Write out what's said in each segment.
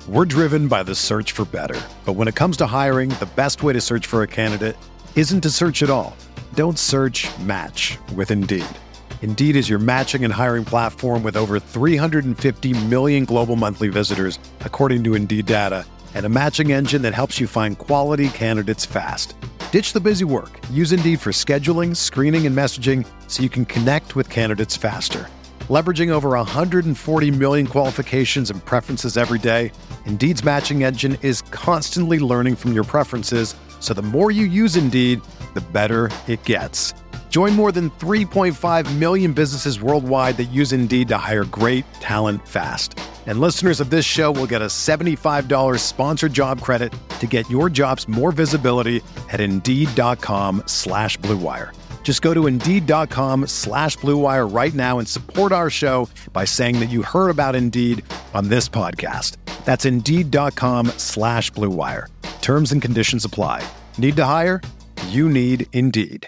We're driven by the search for better. But when it comes to hiring, the best way to search for a candidate isn't to search at all. Don't search, match with Indeed. Indeed is your matching and hiring platform with over 350 million global monthly visitors, according to Indeed data, and a matching engine that helps you find quality candidates fast. Ditch the busy work. Use Indeed for scheduling, screening, and messaging so you can connect with candidates faster. Leveraging over 140 million qualifications and preferences every day, Indeed's matching engine is constantly learning from your preferences, so the more you use Indeed, the better it gets. Join more than 3.5 million businesses worldwide that use Indeed to hire great talent fast. And listeners of this show will get a $75 sponsored job credit to get your jobs more visibility at Indeed.com/Blue Wire. Just go to Indeed.com/Blue Wire right now and support our show by saying that you heard about Indeed on this podcast. That's Indeed.com/Blue Wire. Terms and conditions apply. Need to hire? You need Indeed.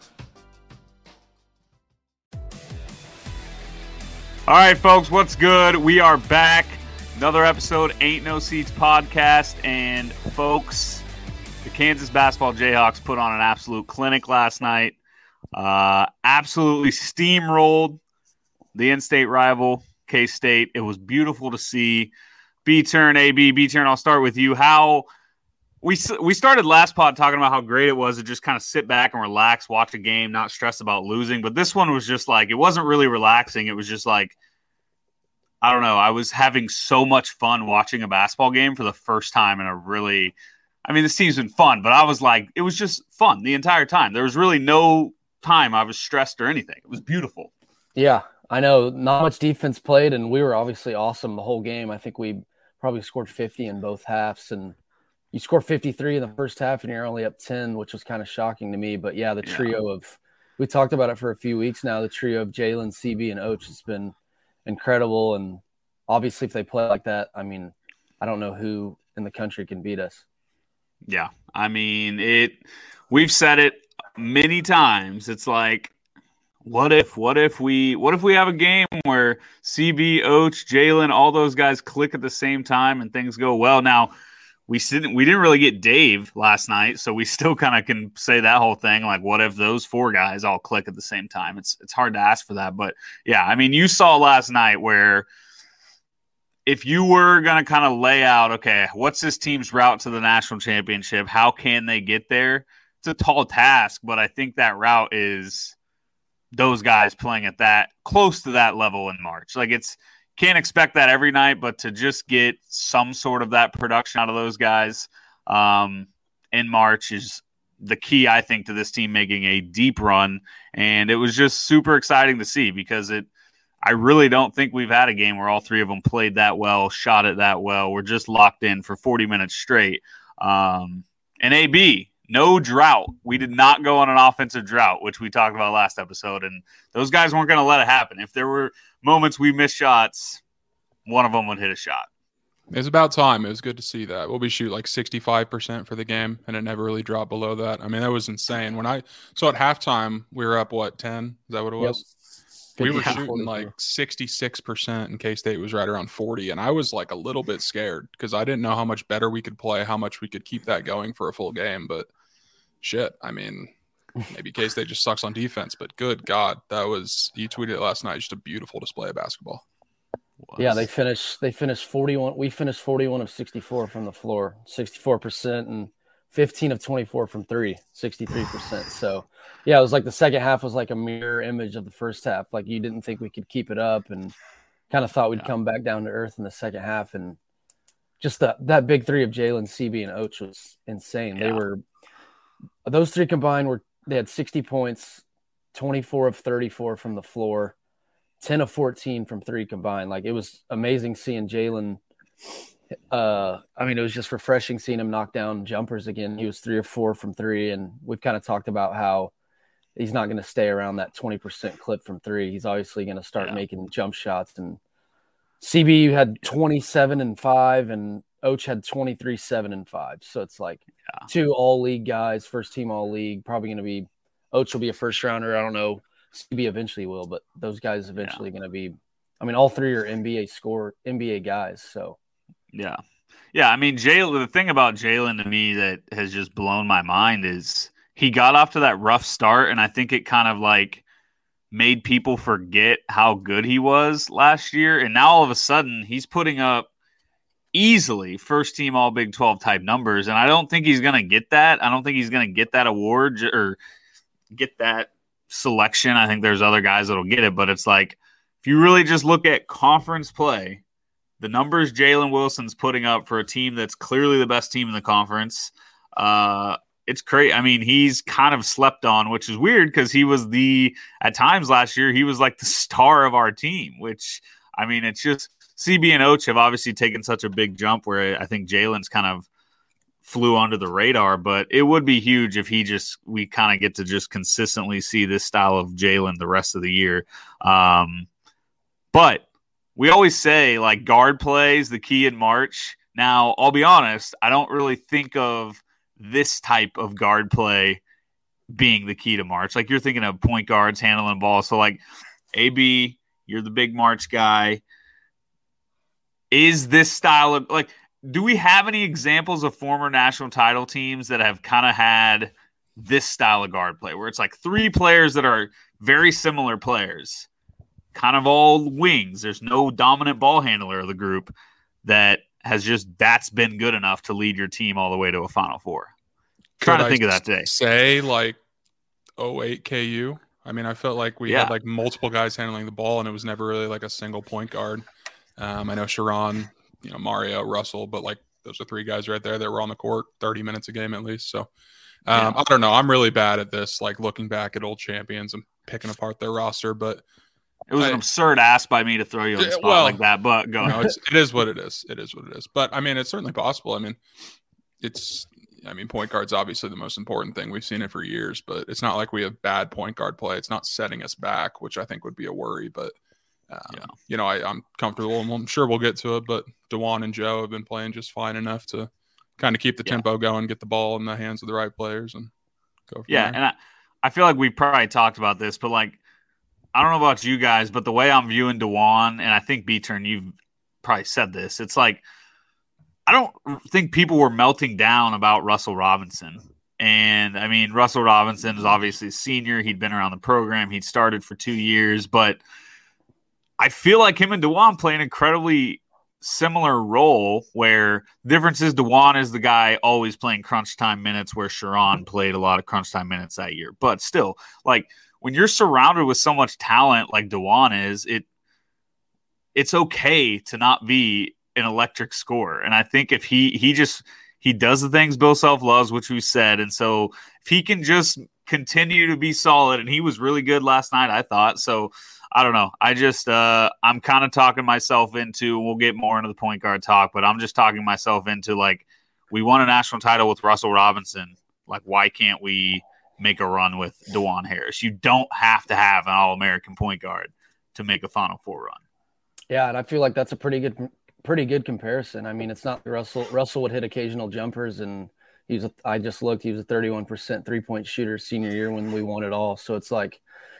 All right, folks, what's good? We are back. Another episode, Ain't No Seats podcast. And, folks, the Kansas basketball Jayhawks put on an absolute clinic last night. Absolutely steamrolled the in-state rival, K-State. It was beautiful to see. B-Turn, AB. B-Turn, I'll start with you. How we started last pod talking about how great it was to just kind of sit back and relax, watch a game, not stress about losing. But this one was just like, it wasn't really relaxing. It was just like, I don't know. I was having so much fun watching a basketball game for the first time in a really, I mean, this team's been fun, but I was like, it was just fun the entire time. There was really no time I was stressed or anything. It was beautiful. Yeah, I know. Not much defense played, and we were obviously awesome the whole game. I think we probably scored 50 in both halves, and you score 53 in the first half, and you're only up 10, which was kind of shocking to me. But, yeah, the trio of – we talked about it for a few weeks now. The trio of Jalen, CB, and Och has been incredible. And obviously if they play like that, I mean, I don't know who in the country can beat us. Yeah, I mean, we've said it many times. It's like, what if we have a game where CB, Och, Jalen, all those guys click at the same time and things go well? Now, we didn't really get Dave last night, so we still kind of can say that whole thing. Like, what if those four guys all click at the same time? It's hard to ask for that, but yeah, I mean, you saw last night where if you were going to kind of lay out, okay, what's this team's route to the national championship? How can they get there? It's a tall task, but I think that route is those guys playing at that close to that level in March. Like, can't expect that every night, but to just get some sort of that production out of those guys in March is the key, I think, to this team making a deep run. And it was just super exciting to see because I really don't think we've had a game where all three of them played that well, shot it that well. We're just locked in for 40 minutes straight. And AB, no drought. We did not go on an offensive drought, which we talked about last episode. And those guys weren't going to let it happen. If there were moments we missed shots, one of them would hit a shot. It was about time. It was good to see that. We'll be shooting like 65% for the game, and it never really dropped below that. I mean, that was insane. So at halftime, we were up, 10? Is that what it was? Yep. We were shooting like 66%, and K-State was right around 40, and I was like a little bit scared because I didn't know how much better we could play, how much we could keep that going for a full game. But shit, I mean, maybe K-State just sucks on defense, but good God, you tweeted it last night, just a beautiful display of basketball. Yeah, they finished 41. We finished 41 of 64 from the floor, 64%, and 15 of 24 from three, 63%. So, yeah, it was like the second half was like a mirror image of the first half. Like, you didn't think we could keep it up and kind of thought we'd come back down to earth in the second half. And just that big three of Jalen, CB, and Och was insane. Yeah. Those three combined they had 60 points, 24 of 34 from the floor, 10 of 14 from three combined. Like, it was amazing seeing Jalen. I mean, it was just refreshing seeing him knock down jumpers again. He was 3 of 4 from three, and we've kind of talked about how he's not going to stay around that 20% clip from three. He's obviously going to start making jump shots. And CB had 27 and 5, and Och had 23, 7 and 5. So it's like two all-league guys, first-team all-league, probably going to be – Och will be a first-rounder. I don't know. CB eventually will, but those guys eventually going to be – I mean, all three are NBA guys, so. Yeah. Yeah, I mean, the thing about Jalen to me that has just blown my mind is he got off to that rough start, and I think it kind of like made people forget how good he was last year. And now all of a sudden he's putting up easily first team all Big 12 type numbers. And I don't think he's going to get that. I don't think he's going to get that award or get that selection. I think there's other guys that'll get it, but it's like, if you really just look at conference play, the numbers Jalen Wilson's putting up for a team that's clearly the best team in the conference, it's crazy. I mean, he's kind of slept on, which is weird because he was at times last year, he was like the star of our team, which, I mean, it's just CB and Oach have obviously taken such a big jump where I think Jalen's kind of flew under the radar, but it would be huge if we kind of get to just consistently see this style of Jalen the rest of the year. But we always say like guard play is the key in March. Now, I'll be honest, I don't really think of this type of guard play being the key to March. Like you're thinking of point guards handling ball. So like AB, you're the big March guy. Is this style of like, do we have any examples of former national title teams that have kind of had this style of guard play where it's like three players that are very similar players, kind of all wings? There's no dominant ball handler of the group that's been good enough to lead your team all the way to a Final Four. Trying to think of that today. Say like 08 KU. I mean, I felt like we had like multiple guys handling the ball, and it was never really like a single point guard. I know Sharon, Mario, Russell, but like those are three guys right there that were on the court 30 minutes a game at least. So I don't know. I'm really bad at this, like looking back at old champions and picking apart their roster, but it was an absurd ask by me to throw you on the spot like that, but go ahead. It is what it is. It is what it is. But, I mean, it's certainly possible. I mean, point guard's obviously the most important thing. We've seen it for years, but it's not like we have bad point guard play. It's not setting us back, which I think would be a worry. But, I'm comfortable, and I'm sure we'll get to it. But DeJuan and Joe have been playing just fine enough to kind of keep the tempo going, get the ball in the hands of the right players, and go from there. And I feel like we probably talked about this, but, like, I don't know about you guys, but the way I'm viewing DeJuan, and I think B-Turn, you've probably said this, it's like I don't think people were melting down about Russell Robinson. And, I mean, Russell Robinson is obviously a senior. He'd been around the program. He'd started for 2 years. But I feel like him and DeJuan play an incredibly similar role where the difference is DeJuan is the guy always playing crunch time minutes where Sharon played a lot of crunch time minutes that year. But still, like, when you're surrounded with so much talent like DeJuan is, it's okay to not be an electric scorer. And I think if he does the things Bill Self loves, which we said, and so if he can just continue to be solid, and he was really good last night, I thought. So I don't know. I just I'm kind of talking myself into, we'll get more into the point guard talk, but I'm just talking myself into, like, we won a national title with Russell Robinson. Like, why can't we make a run with DeJuan Harris? You don't have to have an All-American point guard to make a Final Four run. Yeah, and I feel like that's a pretty good comparison. I mean, it's not Russell would hit occasional jumpers, and I just looked, he was a 31% 3-point shooter senior year when we won it all. So it's like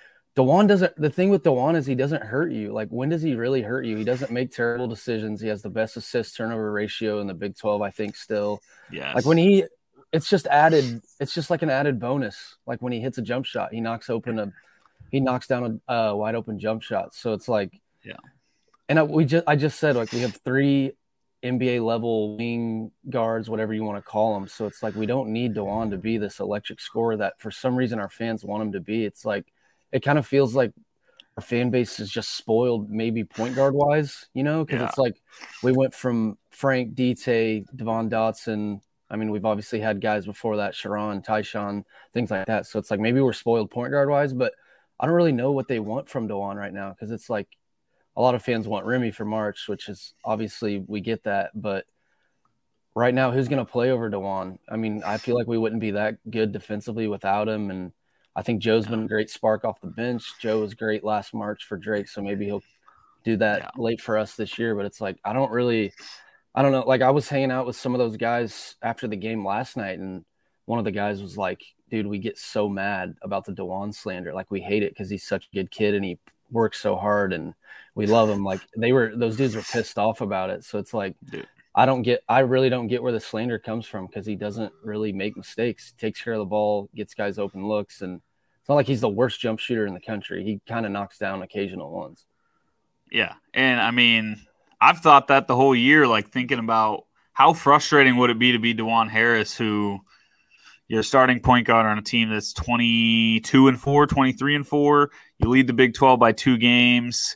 the thing with DeJuan is he doesn't hurt you. Like, when does he really hurt you? He doesn't make terrible decisions. He has the best assist turnover ratio in the Big 12, I think, still. Yes. Like, it's just like an added bonus. Like, when he hits a jump shot, he knocks down a wide open jump shot. So it's like, yeah. And I just said, like, we have 3 NBA level wing guards, whatever you want to call them. So it's like, we don't need DeJuan to be this electric scorer that for some reason our fans want him to be. It's like, it kind of feels like our fan base is just spoiled, maybe point guard wise, because it's like we went from Frank, Dite, Devon Dotson. I mean, we've obviously had guys before that, Sharon, Tyshawn, things like that. So it's like, maybe we're spoiled point guard wise, but I don't really know what they want from DeJuan right now, because it's like, a lot of fans want Remy for March, which is obviously we get that. But right now, who's going to play over DeJuan? I mean, I feel like we wouldn't be that good defensively without him. And I think Joe's been a great spark off the bench. Joe was great last March for Drake, so maybe he'll do that late for us this year. But it's like, I don't know. Like, I was hanging out with some of those guys after the game last night, and one of the guys was like, dude, we get so mad about the DeJuan slander. Like, we hate it because he's such a good kid and he works so hard and we love him. Like, those dudes were pissed off about it. So it's like, I really don't get where the slander comes from, because he doesn't really make mistakes. He takes care of the ball, gets guys open looks, and it's not like he's the worst jump shooter in the country. He kind of knocks down occasional ones. Yeah. And I mean, I've thought that the whole year, like thinking about how frustrating would it be to be DeJuan Harris, who you're a starting point guard on a team that's 22-4, 23-4. You lead the Big 12 by 2 games.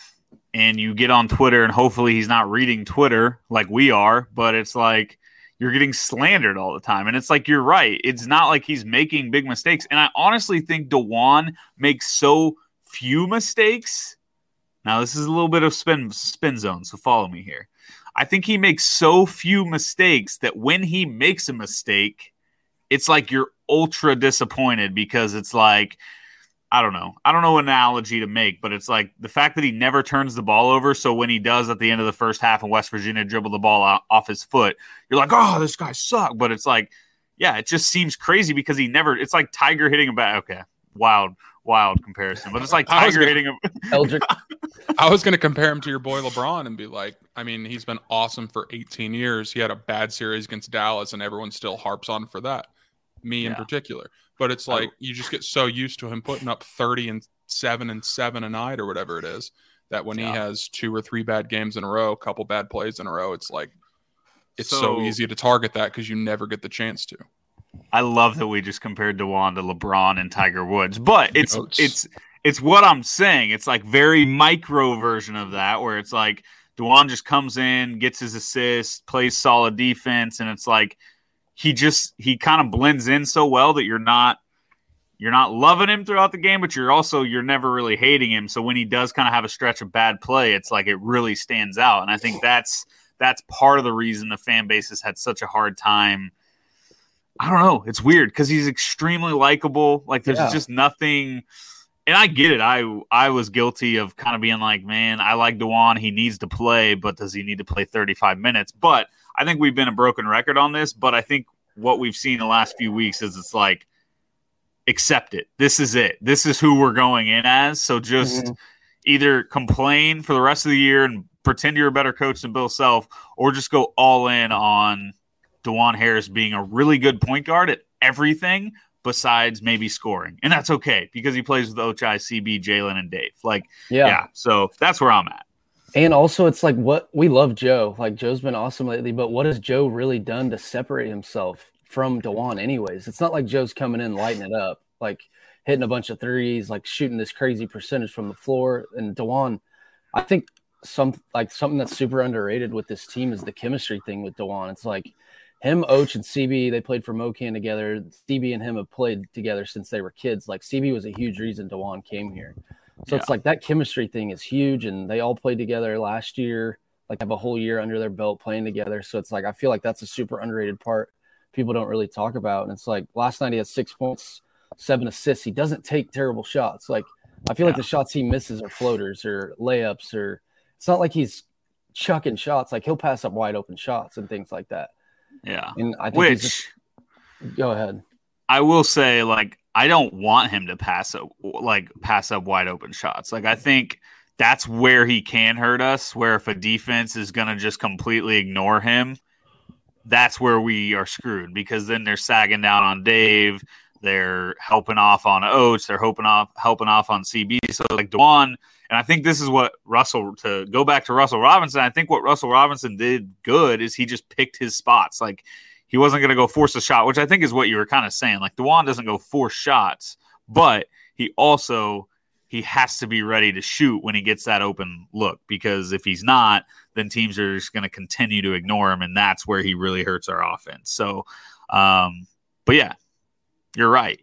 And you get on Twitter, and hopefully he's not reading Twitter like we are, but it's like you're getting slandered all the time. And it's like, you're right. It's not like he's making big mistakes. And I honestly think DeJuan makes so few mistakes. Now, this is a little bit of spin zone, so follow me here. I think he makes so few mistakes that when he makes a mistake, it's like you're ultra disappointed, because it's like, I don't know what analogy to make, but it's like the fact that he never turns the ball over. So when he does at the end of the first half in West Virginia dribble the ball off his foot, you're like, oh, this guy sucks. But it's like, yeah, it just seems crazy because it's like Tiger hitting a bat. Okay. Wild comparison, but it's like Tiger hitting a Eldrick. I was going to compare him to your boy LeBron and be like, I mean, he's been awesome for 18 years. He had a bad series against Dallas, and everyone still harps on for that. Me in particular. But it's like you just get so used to him putting up 30 and 7 a night or whatever it is, that when he has 2 or 3 bad games in a row, a couple bad plays in a row, it's like it's so easy to target that because you never get the chance to. I love that we just compared DeJuan to LeBron and Tiger Woods, but it's what I'm saying. It's like very micro version of that, where it's like DeJuan just comes in, gets his assist, plays solid defense, and it's like he kind of blends in so well that you're not loving him throughout the game, but you're never really hating him. So when he does kind of have a stretch of bad play, it's like it really stands out. And I think that's part of the reason the fan base has had such a hard time. I don't know. It's weird because he's extremely likable. Like there's just nothing. And I get it. I was guilty of kind of being like, man, I like DeJuan. He needs to play, but does he need to play 35 minutes? But I think we've been a broken record on this. But I think what we've seen the last few weeks is it's like, accept it. This is it. This is who we're going in as. So just either complain for the rest of the year and pretend you're a better coach than Bill Self, or just go all in on DeJuan Harris being a really good point guard at everything besides maybe scoring. And that's okay because he plays with Ochai, CB, Jalen, and Dave. Like, so that's where I'm at. And also it's like we love Joe. Like Joe's been awesome lately, but what has Joe really done to separate himself from DeJuan anyways? It's not like Joe's coming in lighting it up, like hitting a bunch of threes, like shooting this crazy percentage from the floor. And DeJuan, I think something that's super underrated with this team is the chemistry thing with DeJuan. It's like him, Och, and CB, they played for Mocan together. CB and him have played together since they were kids. Like CB was a huge reason DeJuan came here. So it's like that chemistry thing is huge, and they all played together last year, like have a whole year under their belt playing together. So it's like I feel like that's a super underrated part people don't really talk about. And it's like last night he had 6 points, 7 assists. He doesn't take terrible shots. Like I feel like the shots he misses are floaters or layups, or it's not like he's chucking shots. Like he'll pass up wide open shots and things like that. Yeah. And I think go ahead. I will say, like, I don't want him to pass up wide open shots. Like, I think that's where he can hurt us, where if a defense is going to just completely ignore him, that's where we are screwed, because then they're sagging down on Dave. They're helping off on Oates. They're helping off on CB. So, like, DeJuan, and I think this is what to go back to Russell Robinson, I think what Russell Robinson did good is he just picked his spots. Like, he wasn't going to go force a shot, which I think is what you were kind of saying. Like, DeJuan doesn't go force shots, but he has to be ready to shoot when he gets that open look, because if he's not, then teams are just going to continue to ignore him, and that's where he really hurts our offense. So, but yeah, you're right.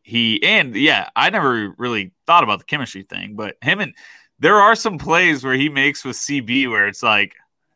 I never really thought about the chemistry thing, but there are some plays where he makes with CB where it's like,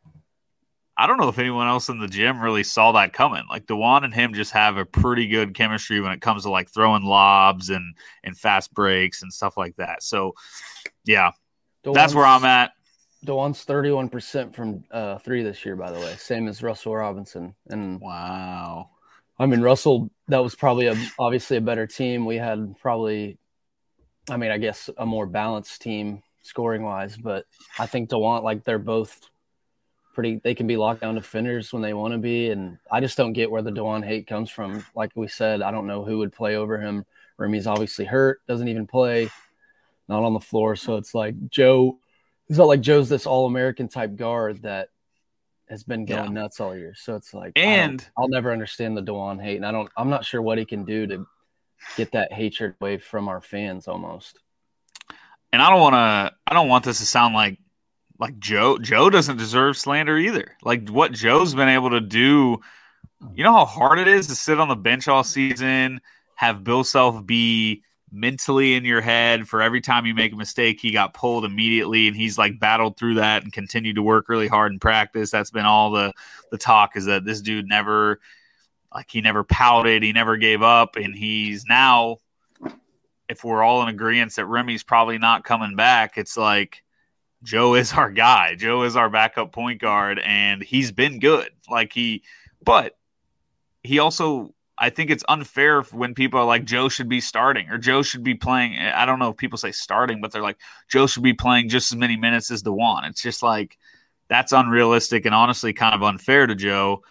I don't know if anyone else in the gym really saw that coming. Like DeJuan and him just have a pretty good chemistry when it comes to like throwing lobs and fast breaks and stuff like that. So, yeah, that's where I'm at. DeJuan's 31% from 3 this year, by the way, same as Russell Robinson. And wow, I mean Russell, that was probably obviously a better team. We had probably, I mean, I guess a more balanced team scoring wise, but I think DeJuan, like they're both they can be lockdown defenders when they want to be. And I just don't get where the Dewan hate comes from. Like we said, I don't know who would play over him. Remy's obviously hurt, doesn't even play, not on the floor. So it's like it's not like Joe's this All-American type guard that has been going nuts all year. So it's like, and I'll never understand the Dewan hate. And I'm not sure what he can do to get that hatred away from our fans almost. And I don't want this to sound like Joe doesn't deserve slander either. Like what Joe's been able to do, you know how hard it is to sit on the bench all season, have Bill Self be mentally in your head for every time you make a mistake. He got pulled immediately, and he's like battled through that and continued to work really hard in practice. That's been all the talk, is that this dude never pouted, he never gave up, and he's now, if we're all in agreement that Remy's probably not coming back, it's like Joe is our guy. Joe is our backup point guard, and he's been good. But he also, I think it's unfair when people are like, Joe should be starting or Joe should be playing. I don't know if people say starting, but they're like, Joe should be playing just as many minutes as Dewan. It's just like, that's unrealistic and honestly kind of unfair to Joe.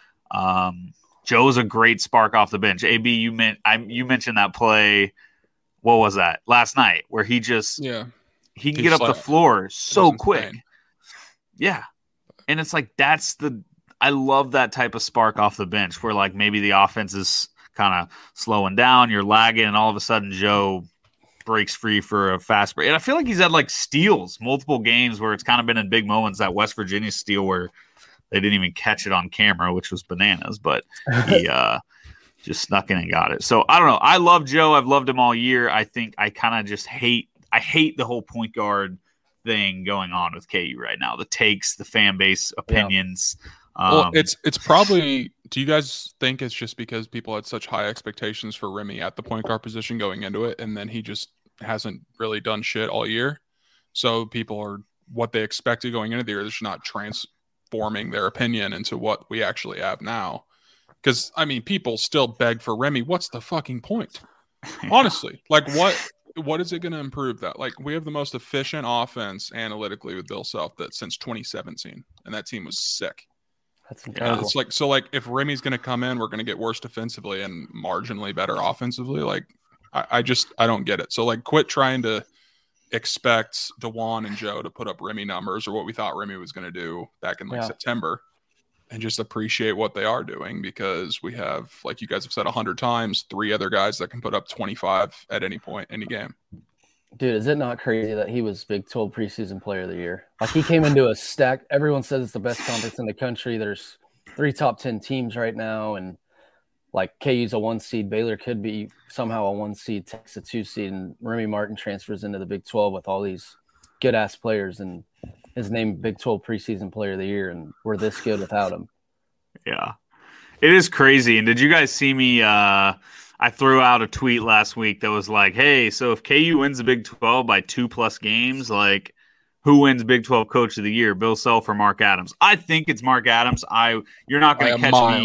Joe's a great spark off the bench. AB, you mentioned that play. What was that last night where he can get up the floor so quick. Yeah. And it's like, I love that type of spark off the bench where like maybe the offense is kind of slowing down, you're lagging, and all of a sudden Joe breaks free for a fast break. And I feel like he's had like steals multiple games where it's kind of been in big moments. That West Virginia steal where they didn't even catch it on camera, which was bananas, but he just snuck in and got it. So I don't know. I love Joe. I've loved him all year. I think I kind of just hate the whole point guard thing going on with KU right now. The takes, the fan base opinions. Well, it's probably. Do you guys think it's just because people had such high expectations for Remy at the point guard position going into it, and then he just hasn't really done shit all year? So people are what they expected going into the year. They're just not transforming their opinion into what we actually have now. Because I mean, people still beg for Remy. What's the fucking point? Honestly, like what is it going to improve that? Like we have the most efficient offense analytically with Bill Self that since 2017, and that team was sick. That's incredible. It's like, so like if Remy's going to come in, we're going to get worse defensively and marginally better offensively. Like I don't get it. So like quit trying to expect Dewan and Joe to put up Remy numbers or what we thought Remy was going to do back in September, and just appreciate what they are doing, because we have, like you guys have said 100 times, 3 other guys that can put up 25 at any point, any game. Dude, is it not crazy that he was Big 12 preseason player of the year? Like he came into a stack. Everyone says it's the best conference in the country. There's 3 top 10 teams right now. And like KU's a 1 seed. Baylor could be somehow a 1 seed, Texas a 2 seed. And Remy Martin transfers into the Big 12 with all these good ass players, and his name Big 12 preseason player of the year. And we're this good without him. Yeah, it is crazy. And did you guys see me? I threw out a tweet last week that was like, hey, so if KU wins the Big 12 by 2+ games, like who wins Big 12 Coach of the Year, Bill Self or Mark Adams? I think it's Mark Adams. You're not going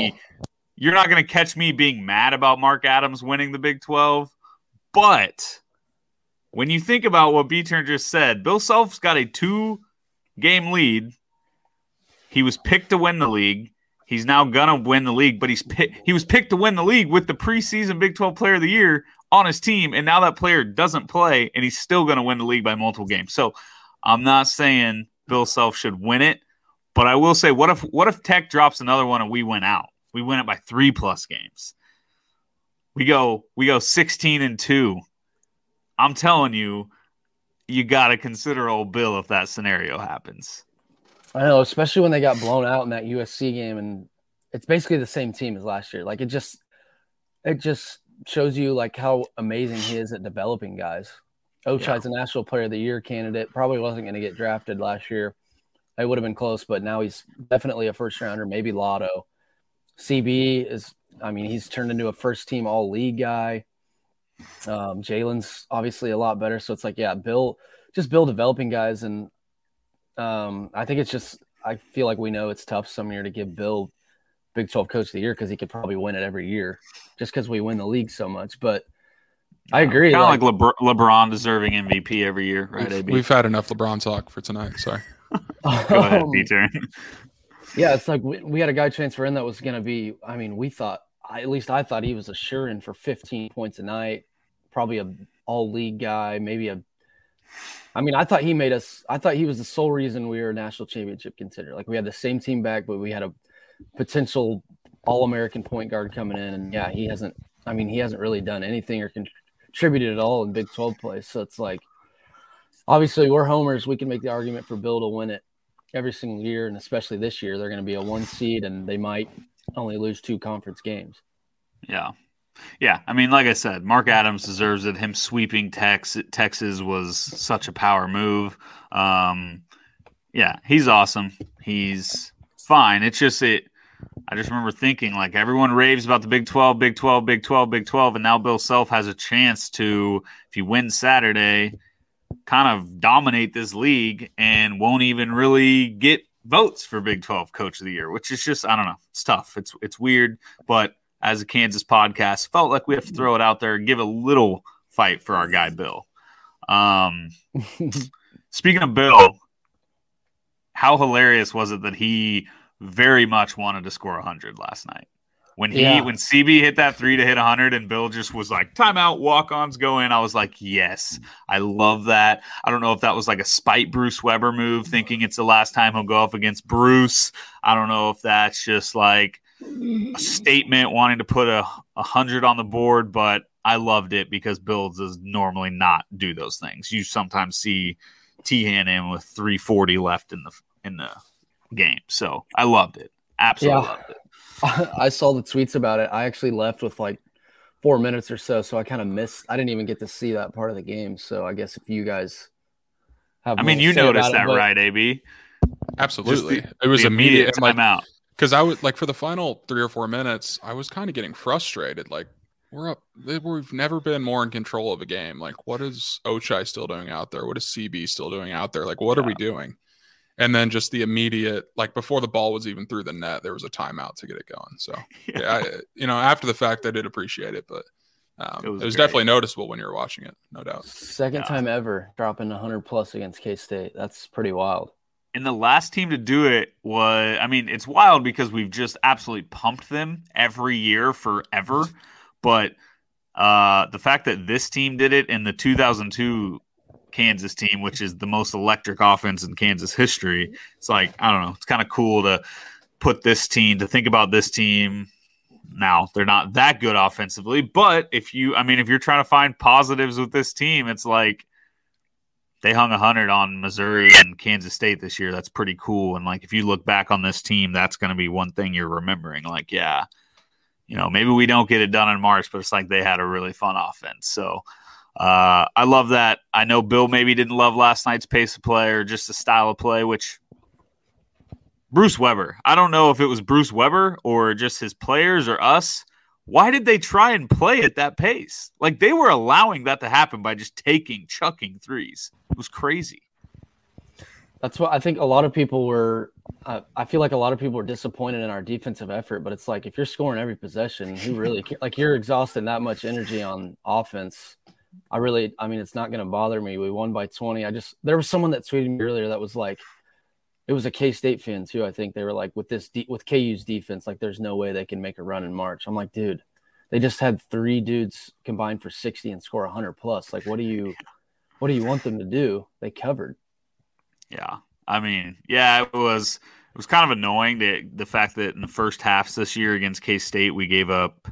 to catch me being mad about Mark Adams winning the Big 12. But when you think about what B-Turn just said, Bill Self's got a 2-game lead. He was picked to win the league. He's now going to win the league, but he was picked to win the league with the preseason Big 12 Player of the Year on his team, and now that player doesn't play, and he's still going to win the league by multiple games. So I'm not saying Bill Self should win it, but I will say, what if Tech drops another one and we win out? We win it by 3+ games. We go 16-2. I'm telling you, you got to consider old Bill if that scenario happens. I know, especially when they got blown out in that USC game, and it's basically the same team as last year. Like it just shows you like how amazing he is at developing guys. Ochai's a National Player of the Year candidate. Probably wasn't going to get drafted last year. It would have been close, but now he's definitely a first rounder, maybe Lotto. CB he's turned into a first team all league guy. Jalen's obviously a lot better. So it's like, Bill developing guys. And I think I feel like we know it's tough some year to give Bill Big 12 Coach of the Year because he could probably win it every year just because we win the league so much. But I agree. Kind of like LeBron deserving MVP every year, right? We've had enough LeBron talk for tonight. Sorry. Go ahead, Peter. Yeah, it's like we had a guy transfer in that was going to be. I mean, at least I thought he was a sure-in for 15 points a night, probably a all-league guy, maybe a. I mean, I thought he was the sole reason we were a national championship contender. Like we had the same team back, but we had a potential All-American point guard coming in, and yeah, he hasn't really done anything or contributed at all in Big 12 play. So it's like, obviously, we're homers. We can make the argument for Bill to win it every single year, and especially this year, they're going to be a 1 seed, and they might only lose 2 conference games. Yeah. Yeah, I mean, like I said, Mark Adams deserves it. Him sweeping Texas was such a power move. Yeah, he's awesome. He's fine. It's just I just remember thinking, like, everyone raves about the Big 12, Big 12, Big 12, Big 12, and now Bill Self has a chance to, if he wins Saturday, kind of dominate this league and won't even really get votes for Big 12 Coach of the Year, which is just, I don't know, it's tough. It's weird, but as a Kansas podcast, felt like we have to throw it out there and give a little fight for our guy, Bill. Speaking of Bill, how hilarious was it that he very much wanted to score 100 last night? When CB hit that 3 to hit 100 and Bill just was like, timeout, walk-ons go in, I was like, yes, I love that. I don't know if that was like a spite Bruce Weber move, thinking it's the last time he'll go up against Bruce. I don't know if that's just like a statement wanting to put 100 on the board, but I loved it because Bill does normally not do those things. You sometimes see Teahan in with 3:40 left in the game. So I loved it. Absolutely loved it. I saw the tweets about it. I actually left with like 4 minutes or so I kind of missed. I didn't even get to see that part of the game. So I guess if you guys have, I mean, you noticed that, right, AB? Absolutely. It was immediate timeout. Because I would like for the final 3 or 4 minutes, I was kind of getting frustrated. Like we've never been more in control of a game. Like, what is Ochai still doing out there? What is CB still doing out there? Like, what are we doing? And then just the immediate, like before the ball was even through the net, there was a timeout to get it going. So after the fact, I did appreciate it, but it was definitely noticeable when you were watching it, no doubt. Second time ever dropping 100+ against K-State. That's pretty wild. And the last team to do it was, I mean, it's wild because we've just absolutely pumped them every year forever. But the fact that this team did it in the 2002 Kansas team, which is the most electric offense in Kansas history, it's like, I don't know, it's kind of cool to think about this team. Now, they're not that good offensively, but if you're trying to find positives with this team, it's like, they hung 100 on Missouri and Kansas State this year. That's pretty cool. And like, if you look back on this team, that's going to be one thing you're remembering. Like, yeah, maybe we don't get it done in March, but it's like they had a really fun offense. So I love that. I know Bill maybe didn't love last night's pace of play or just the style of play, which Bruce Weber, I don't know if it was Bruce Weber or just his players or us. Why did they try and play at that pace? Like, they were allowing that to happen by just chucking threes. It was crazy. That's what I think a lot of people were I feel like a lot of people were disappointed in our defensive effort, but it's like, if you're scoring every possession, who really like, you're exhausting that much energy on offense. It's not going to bother me. We won by 20. There was someone that tweeted me earlier that was like, it was a K-State fan too. I think they were like, with KU's defense, like there's no way they can make a run in March. I'm like, dude, they just had 3 dudes combined for 60 and score 100+. Like, what do you want them to do? They covered. Yeah. I mean, yeah, it was kind of annoying the fact that in the first halves this year against K-State, we gave up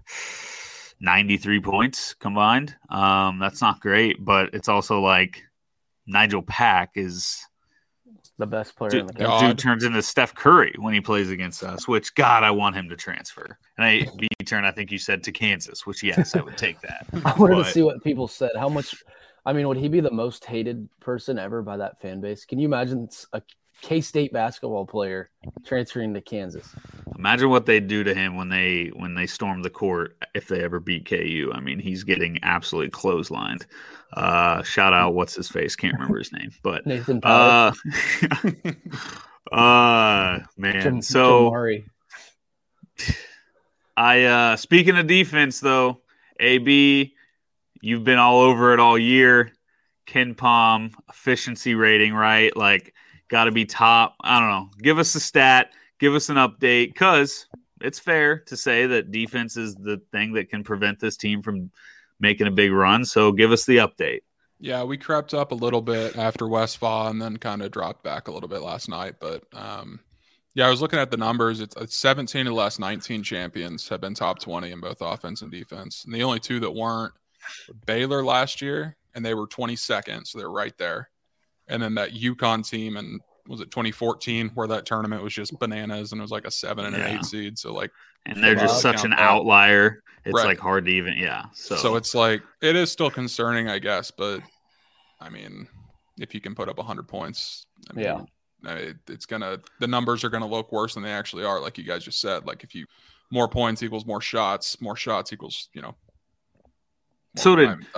93 points combined. That's not great, but it's also like Nigel Pack is the best player in the country. Dude turns into Steph Curry when he plays against us, which, God, I want him to transfer. And I think you said to Kansas, which, yes, I would take that. I wanted to see what people said. How much – would he be the most hated person ever by that fan base? Can you imagine a K-State basketball player transferring to Kansas? Imagine what they'd do to him when they storm the court if they ever beat KU. I mean, he's getting absolutely clotheslined. Shout out, what's his face? Can't remember his name, but Nathan Powers. Man. Jim Murray. Speaking of defense, though, AB, you've been all over it all year. KenPom efficiency rating, right? Like, got to be top. I don't know. Give us a stat. give us an update, because it's fair to say that defense is the thing that can prevent this team from making a big run. So give us the update. Yeah, we crept up a little bit after Westphal and then kind of dropped back a little bit last night. But yeah, I was looking at the numbers. It's 17 of the last 19 champions have been top 20 in both offense and defense. And the only two that weren't were Baylor last year, and they were 22nd, so they're right there. And then that UConn team, and was it 2014, where that tournament was just bananas and it was like a 7 and an 8 seed. So like, and they're just such an outlier. It's right. like hard to even, So it's like, it is still concerning, I guess. But I mean, if you can put up 100 points, I mean, it's gonna, the numbers are gonna look worse than they actually are. Like you guys just said, like if you, more points equals more shots equals, So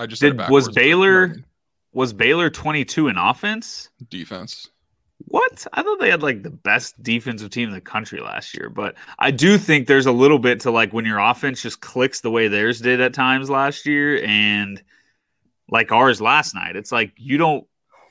was Baylor 22 in offense? Defense. What? I thought they had like the best defensive team in the country last year, but I do think there's a little bit to like when your offense just clicks the way theirs did at times last year, and like ours last night. It's like you don't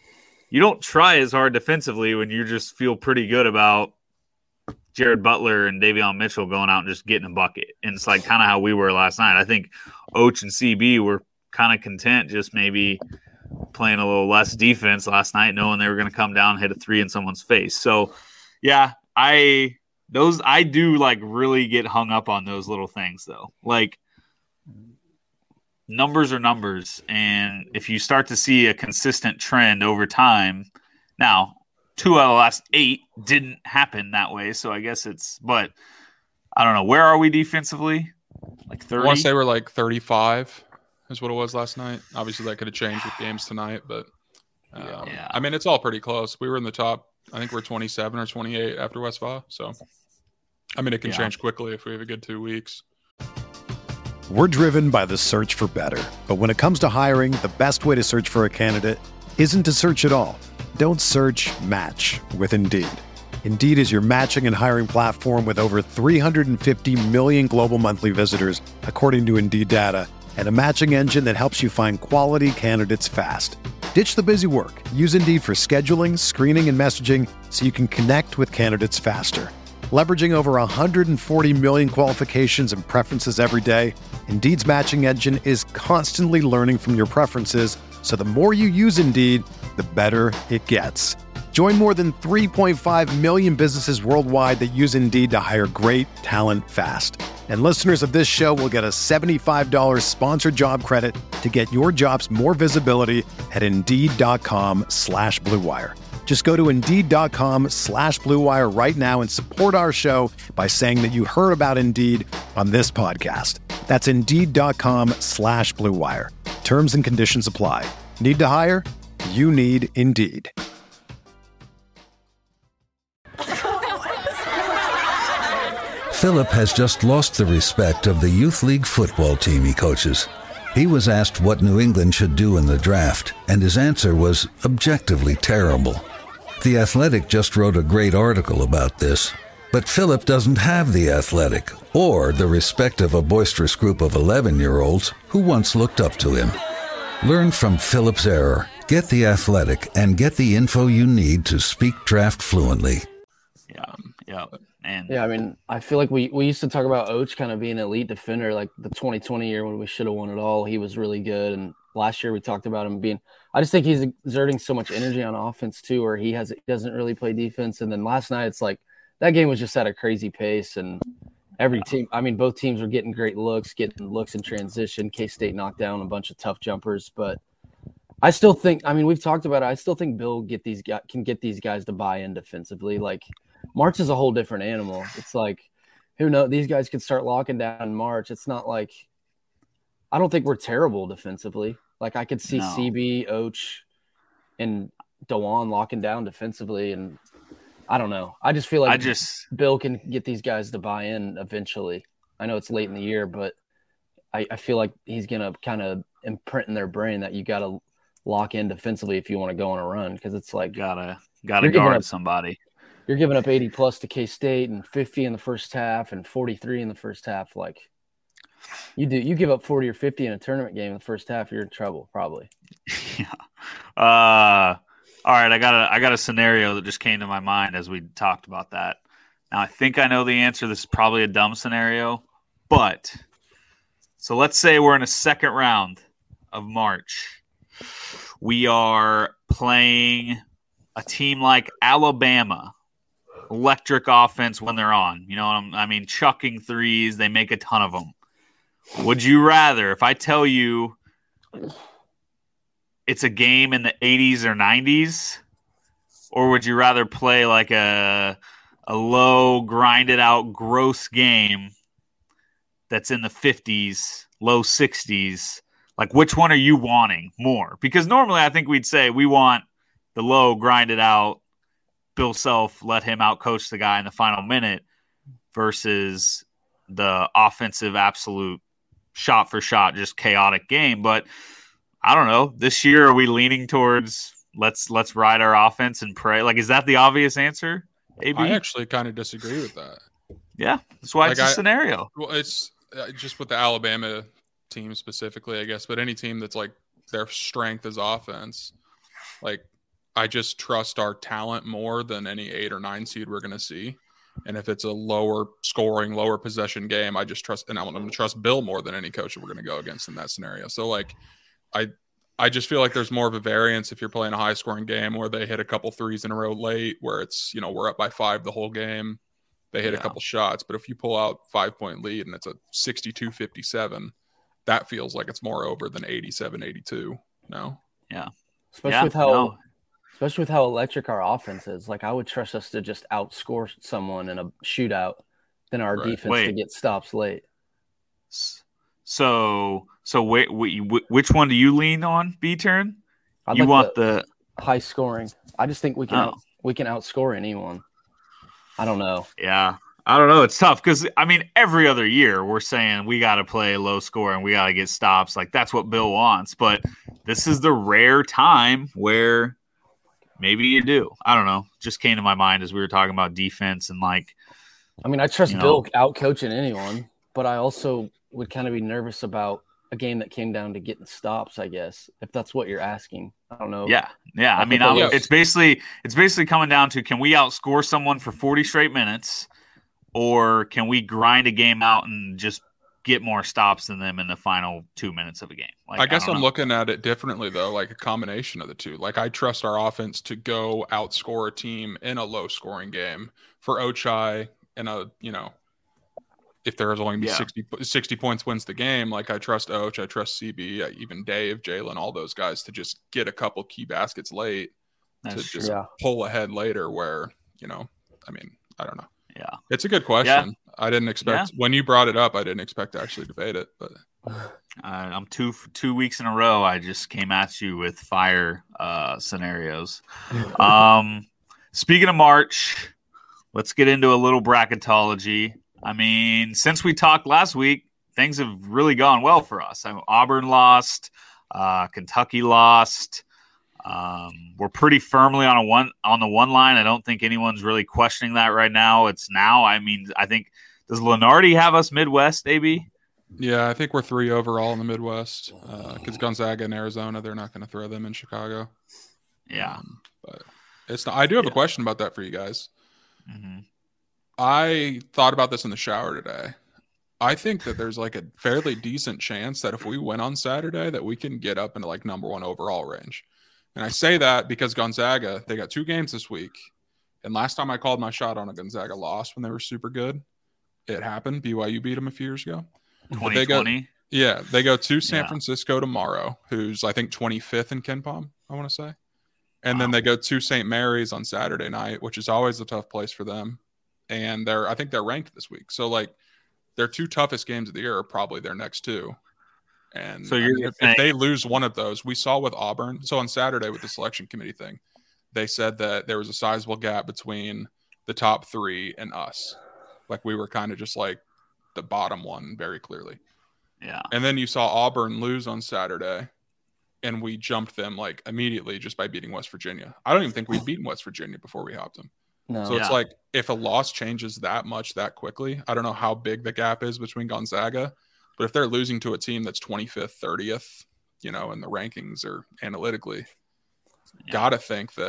try as hard defensively when you just feel pretty good about Jared Butler and Davion Mitchell going out and just getting a bucket. And it's like kind of how we were last night. I think Och and CB were kind of content just maybe playing a little less defense last night, knowing they were going to come down and hit a three in someone's face. So, yeah, I do like really get hung up on those little things though. Like numbers are numbers, and if you start to see a consistent trend over time, now 2 out of the last 8 didn't happen that way, so I guess but I don't know. Where are we defensively? Like 30? I want to say we're like 35. Is what it was last night. Obviously, that could have changed with games tonight, but I mean, it's all pretty close. We were in the top. I think we're 27 or 28 after Westphal. So, I mean, it can change quickly if we have a good 2 weeks. We're driven by the search for better. But when it comes to hiring, the best way to search for a candidate isn't to search at all. Don't search, match with Indeed. Indeed is your matching and hiring platform with over 350 million global monthly visitors, according to Indeed data, and a matching engine that helps you find quality candidates fast. Ditch the busy work. Use Indeed for scheduling, screening, and messaging so you can connect with candidates faster. Leveraging over 140 million qualifications and preferences every day, Indeed's matching engine is constantly learning from your preferences, so the more you use Indeed, the better it gets. Join more than 3.5 million businesses worldwide that use Indeed to hire great talent fast. And listeners of this show will get a $75 sponsored job credit to get your jobs more visibility at Indeed.com/Blue Wire. Just go to Indeed.com/Blue Wire right now and support our show by saying that you heard about Indeed on this podcast. That's Indeed.com/Blue Wire. Terms and conditions apply. Need to hire? You need Indeed. Philip has just lost the respect of the youth league football team he coaches. He was asked what New England should do in the draft, and his answer was objectively terrible. The Athletic just wrote a great article about this, but Philip doesn't have the Athletic or the respect of a boisterous group of 11-year-olds who once looked up to him. Learn from Philip's error, get the Athletic, and get the info you need to speak draft fluently. Yeah. And I mean, I feel like we used to talk about Och kind of being an elite defender, like the 2020 year when we should have won it all. He was really good. And last year we talked about him being – I just think he's exerting so much energy on offense too, where he doesn't really play defense. And then last night it's like that game was just at a crazy pace. And every team – I mean, both teams were getting great looks, in transition. K-State knocked down a bunch of tough jumpers. But I still think – I mean, we've talked about it. I still think Bill can get these guys to buy in defensively. Like – March is a whole different animal. It's like, who knows? These guys could start locking down in March. It's not like – I don't think we're terrible defensively. Like, I could see CB, Och, and Dewan locking down defensively, and I don't know. I just feel like Bill can get these guys to buy in eventually. I know it's late in the year, but I feel like he's going to kind of imprint in their brain that you got to lock in defensively if you want to go on a run, because it's like – Gotta guard somebody. You're giving up 80-plus to K-State and 50 in the first half and 43 in the first half. Like, you give up 40 or 50 in a tournament game in the first half, you're in trouble, probably. Yeah. All right, I got a scenario that just came to my mind as we talked about that. Now, I think I know the answer. This is probably a dumb scenario, but so let's say we're in a second round of March. We are playing a team like Alabama, electric offense when they're on. You know, I mean, chucking threes. They make a ton of them. Would you rather, if I tell you it's a game in the 80s or 90s, or would you rather play like a low, grinded out, gross game that's in the 50s, low 60s? Like, which one are you wanting more? Because normally I think we'd say we want the low, grinded out, Bill Self, let him out coach the guy in the final minute versus the offensive, absolute shot for shot, just chaotic game. But I don't know. This year, are we leaning towards let's ride our offense and pray? Like, is that the obvious answer? AB? I actually kind of disagree with that. Yeah, that's why it's a scenario. Well, it's just with the Alabama team specifically, I guess, but any team that's like their strength is offense. Like, I just trust our talent more than any 8 or 9 seed we're going to see. And if it's a lower scoring, lower possession game, I just trust, and I'm going to trust Bill more than any coach that we're going to go against in that scenario. So, like, I just feel like there's more of a variance if you're playing a high scoring game where they hit a couple threes in a row late, where it's, you know, we're up by 5 the whole game. They hit a couple shots. But if you pull out 5-point lead and it's a 62-57, that feels like it's more over than 87-82. No? Yeah. Especially with how electric our offense is. Like, I would trust us to just outscore someone in a shootout than our defense to get stops late. So wait, which one do you lean on, B-Turn? You want the high scoring. I just think we can outscore anyone. I don't know. Yeah. I don't know. It's tough because, I mean, every other year we're saying we got to play low score and we got to get stops. Like, that's what Bill wants. But this is the rare time where maybe you do. I don't know. Just came to my mind as we were talking about defense and, like, I mean, I trust Bill out coaching anyone, but I also would kind of be nervous about a game that came down to getting stops, I guess, if that's what you're asking. I don't know. Yeah. I mean, it's basically coming down to, can we outscore someone for 40 straight minutes, or can we grind a game out and just get more stops than them in the final 2 minutes of a game? Like, I guess I'm looking at it differently, though, like a combination of the two. Like, I trust our offense to go outscore a team in a low scoring game. For Ochai, in a, you know, if there is only be 60 points wins the game, like, I trust Och, I trust CB, even Dave, Jalen, all those guys to just get a couple key baskets late pull ahead later where, you know, I mean, I don't know. Yeah. It's a good question. Yeah. I didn't expect when you brought it up, I didn't expect to actually debate it, but I'm 2 weeks in a row. I just came at you with fire scenarios. Speaking of March, let's get into a little bracketology. I mean, since we talked last week, things have really gone well for us. Auburn lost, Kentucky lost. We're pretty firmly on the one line. I don't think anyone's really questioning that right now. It's now. I mean, I think, does Lenardi have us Midwest, AB? Yeah, I think we're 3 overall in the Midwest. Because Gonzaga and Arizona, they're not going to throw them in Chicago. Yeah, but it's not. I do have a question about that for you guys. Mm-hmm. I thought about this in the shower today. I think that there's like a fairly decent chance that if we win on Saturday, that we can get up into like number 1 overall range. And I say that because Gonzaga, they got 2 games this week. And last time I called my shot on a Gonzaga loss when they were super good, it happened. BYU beat them a few years ago. 2020? They go to San Francisco tomorrow, who's I think 25th in KenPom, I want to say. And then they go to St. Mary's on Saturday night, which is always a tough place for them. And I think they're ranked this week. So, like, their 2 toughest games of the year are probably their next 2. And so if they lose one of those, we saw with Auburn. So on Saturday with the selection committee thing, they said that there was a sizable gap between the top 3 and us. Like, we were kind of just like the bottom one very clearly. Yeah. And then you saw Auburn lose on Saturday, and we jumped them like immediately just by beating West Virginia. I don't even think we'd beaten West Virginia before we hopped them. No. So it's like, if a loss changes that much that quickly, I don't know how big the gap is between Gonzaga, but if they're losing to a team that's 25th, 30th, you know, and the rankings are analytically, gotta think that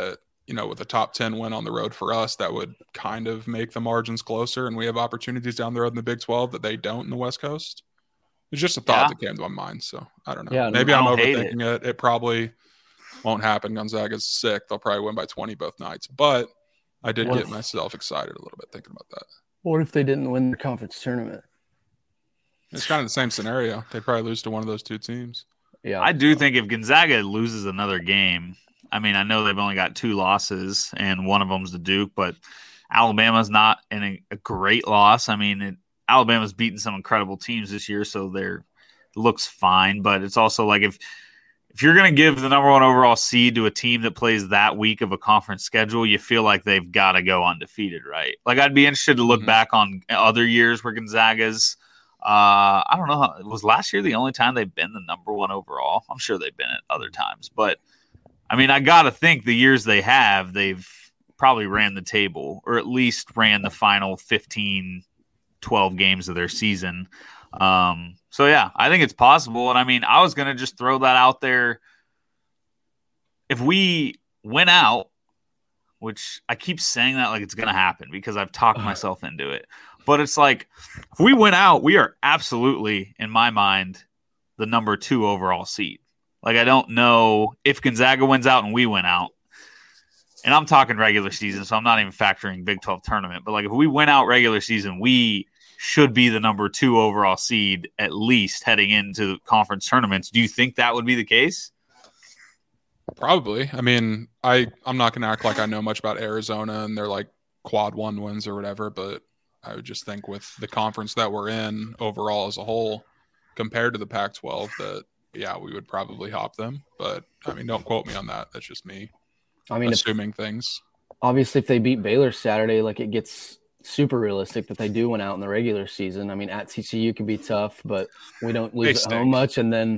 with a top 10 win on the road for us, that would kind of make the margins closer. And we have opportunities down the road in the Big 12 that they don't in the West Coast. It's just a thought that came to my mind. So I don't know. Yeah, maybe I'm overthinking it. It probably won't happen. Gonzaga's sick. They'll probably win by 20 both nights. But I did get myself excited a little bit thinking about that. What if they didn't win the conference tournament? It's kind of the same scenario. They'd probably lose to one of those two teams. Yeah, I do think if Gonzaga loses another game, I mean, I know they've only got 2 losses, and one of them's the Duke, but Alabama's not in a great loss. I mean, Alabama's beaten some incredible teams this year, so it looks fine. But it's also like if you're going to give the number 1 overall seed to a team that plays that week of a conference schedule, you feel like they've got to go undefeated, right? Like, I'd be interested to look back on other years where Gonzaga's I don't know. Was last year the only time they've been the number 1 overall? I'm sure they've been at other times. But, I mean, I got to think the years they've probably ran the table or at least ran the final 15, 12 games of their season. So, yeah, I think it's possible. And, I mean, I was going to just throw that out there. If we win out, which I keep saying that like it's going to happen because I've talked myself into it. But it's like, if we win out, we are absolutely, in my mind, the number 2 overall seed. Like, I don't know if Gonzaga wins out and we win out. And I'm talking regular season, so I'm not even factoring Big 12 tournament. But, like, if we win out regular season, we should be the number 2 overall seed, at least heading into conference tournaments. Do you think that would be the case? Probably. I mean, I'm not going to act like I know much about Arizona and their, like, quad 1 wins or whatever, but I would just think with the conference that we're in overall as a whole, compared to the Pac-12, that, yeah, we would probably hop them. But, I mean, don't quote me on that. That's just me assuming things. Obviously, if they beat Baylor Saturday, like, it gets super realistic that they do win out in the regular season. I mean, at TCU can be tough, but we don't lose at home much. And then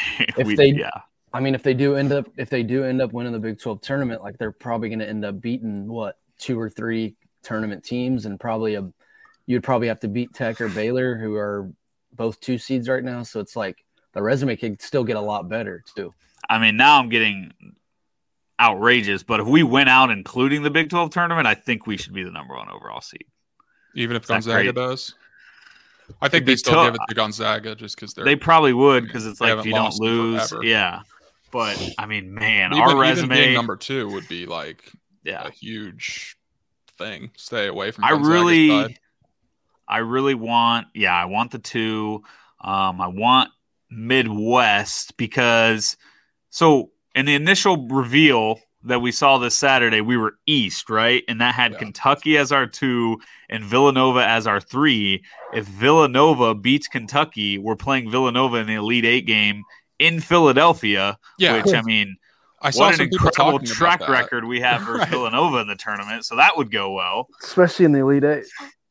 if they do end up winning the Big 12 tournament, like, they're probably going to end up beating 2 or 3 tournament teams, and you'd probably have to beat Tech or Baylor, who are both 2 seeds right now. So it's like the resume could still get a lot better too. I mean, now I'm getting outrageous, but if we win out, including the Big 12 tournament, I think we should be the number 1 overall seed. Even if Gonzaga does? I think they still give it to Gonzaga just because they probably would, because it's like if you don't lose. Yeah. But, I mean, man, our resume. Even being number 2 would be like a huge thing. Stay away from Gonzaga's side. I want the 2. I want Midwest because in the initial reveal that we saw this Saturday, we were East, right? And that had Kentucky as our 2 and Villanova as our 3. If Villanova beats Kentucky, we're playing Villanova in the Elite 8 game in Philadelphia, which, I mean, what an incredible track record we have versus Villanova in the tournament. So that would go well. Especially in the Elite 8.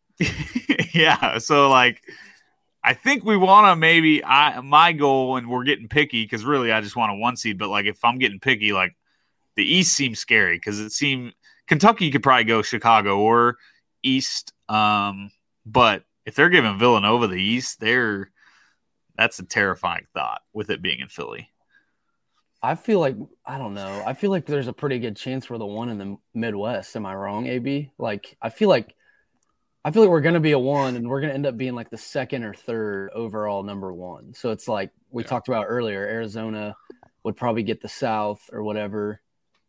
Yeah, so like I think we want to maybe my goal, and we're getting picky because really I just want a 1 seed, but like if I'm getting picky, like the East seems scary because it seemed Kentucky could probably go Chicago or East, but if they're giving Villanova the East, that's a terrifying thought with it being in Philly. I feel like there's a pretty good chance we're the 1 in the Midwest. Am I wrong, AB? Like I feel like we're going to be a 1, and we're going to end up being like the 2nd or 3rd overall number 1. So it's like we talked about earlier, Arizona would probably get the South or whatever.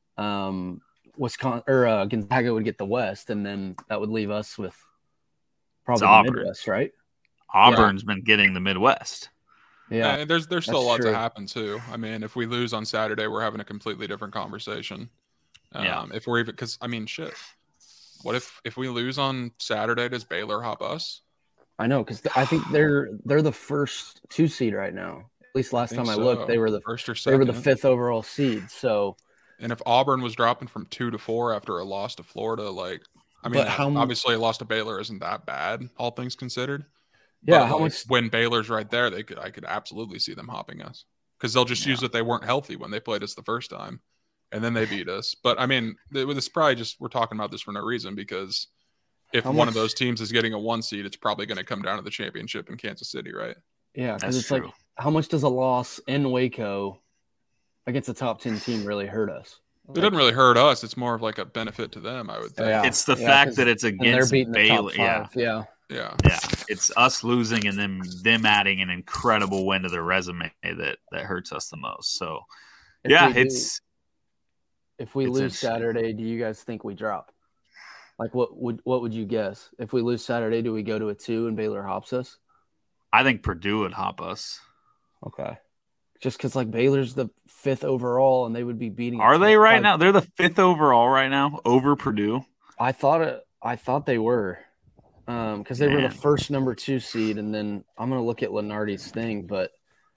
Wisconsin or Gonzaga would get the West, and then that would leave us with probably the Midwest, right? Auburn's been getting the Midwest. Yeah, there's still a lot to happen too. I mean, if we lose on Saturday, we're having a completely different conversation. If we're even, because I mean, shit. What if we lose on Saturday? Does Baylor hop us? I know, because I think they're the first 2 seed right now. At least last time I looked, they were the first or second. They were the 5th overall seed. So, and if Auburn was dropping from 2 to 4 after a loss to Florida, like I mean, obviously a loss to Baylor isn't that bad, all things considered. Yeah, but when Baylor's right there, I could absolutely see them hopping us because they'll just use that they weren't healthy when they played us the first time. And then they beat us. But, I mean, it's probably just we're talking about this for no reason because if one of those teams is getting a 1 seed, it's probably going to come down to the championship in Kansas City, right? Yeah, because it's true. Like how much does a loss in Waco against a top 10 team really hurt us? It doesn't really hurt us. It's more of like a benefit to them, I would think. Yeah. It's the fact that it's against Baylor. Yeah. It's us losing and then them adding an incredible win to their resume that hurts us the most. So, if we lose Saturday, do you guys think we drop? Like, what would you guess? If we lose Saturday, do we go to a 2 and Baylor hops us? I think Purdue would hop us. Okay. Just because, like, Baylor's the 5th overall, and they would be beating. Are they right now? They're the 5th overall right now over Purdue. I thought they were, because they were the first number 2 seed, and then I'm gonna look at Lenardi's thing, but,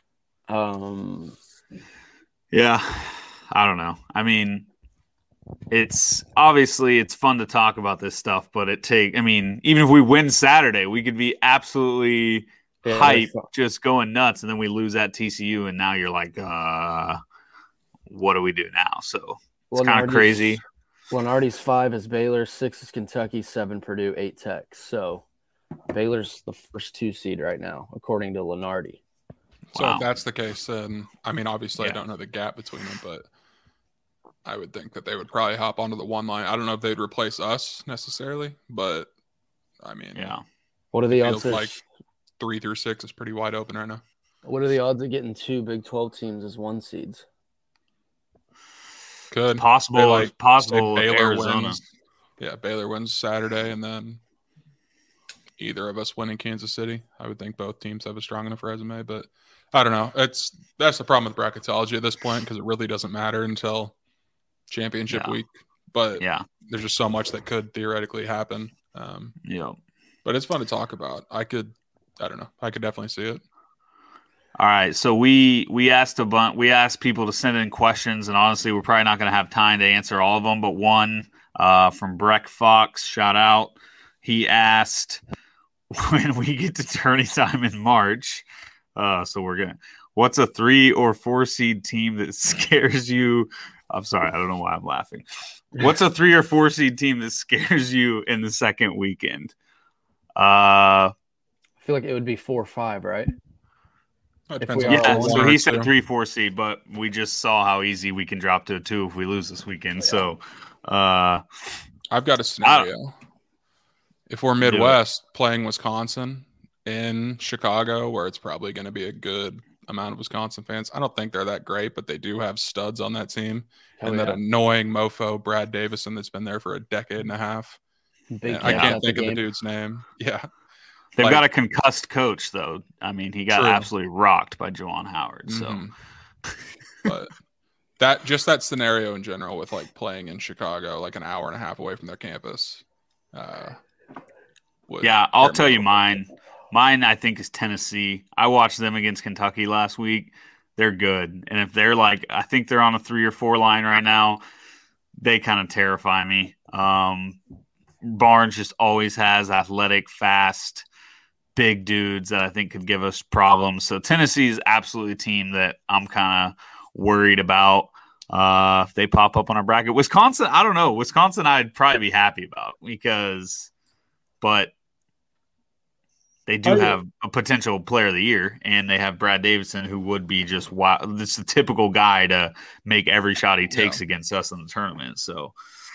yeah, I don't know. I mean, it's fun to talk about this stuff, but even if we win Saturday, we could be absolutely hype, just going nuts, and then we lose at TCU, and now you're like, what do we do now? So it's kind of crazy. Lenardi's 5 is Baylor, 6 is Kentucky, 7 Purdue, 8 Tech. So Baylor's the first 2 seed right now, according to Lenardi. So if that's the case, then obviously I don't know the gap between them, but I would think that they would probably hop onto the 1 line. I don't know if they'd replace us necessarily, but What are the odds? Like 3 through 6 is pretty wide open right now. What are the odds of getting 2 Big 12 teams as 1 seeds? Good. Possible. Possible. Baylor Arizona. wins. Yeah, Baylor wins Saturday, and then either of us winning Kansas City. I would think both teams have a strong enough resume, but I don't know. That's the problem with bracketology at this point, because it really doesn't matter until championship week. But there's just so much that could theoretically happen. But it's fun to talk about. I could definitely see it. All right, so we asked people to send in questions, and honestly, we're probably not going to have time to answer all of them. But one from Breck Fox, shout out. He asked when we get to tourney time in March. What's a 3 or 4 seed team that scares you? I'm sorry, I don't know why I'm laughing. What's a 3 or 4 seed team that scares you in the second weekend? I feel like it would be 4 or 5, right? So he said 3-4 seed, but we just saw how easy we can drop to a 2 if we lose this weekend. So I've got a scenario. If we're Midwest playing Wisconsin in Chicago, where it's probably going to be a good amount of Wisconsin fans, I don't think they're that great, but they do have studs on that team. That annoying mofo Brad Davison that's been there for a decade and a half. I can't think of the dude's name. Yeah. They've got a concussed coach, though. I mean, he got absolutely rocked by Juwan Howard. So, but that scenario in general, with like playing in Chicago, like an hour and a half away from their campus. I'll tell you mine. Mine, I think, is Tennessee. I watched them against Kentucky last week. They're good, and if they're I think they're on a 3 or 4 line right now. They kind of terrify me. Barnes just always has athletic, fast, big dudes that I think could give us problems. So Tennessee is absolutely a team that I'm kind of worried about if they pop up on our bracket. Wisconsin, I don't know. Wisconsin, I'd probably be happy about but they do have a potential player of the year, and they have Brad Davison, who would be just wild. This is the typical guy to make every shot he takes against us in the tournament. So.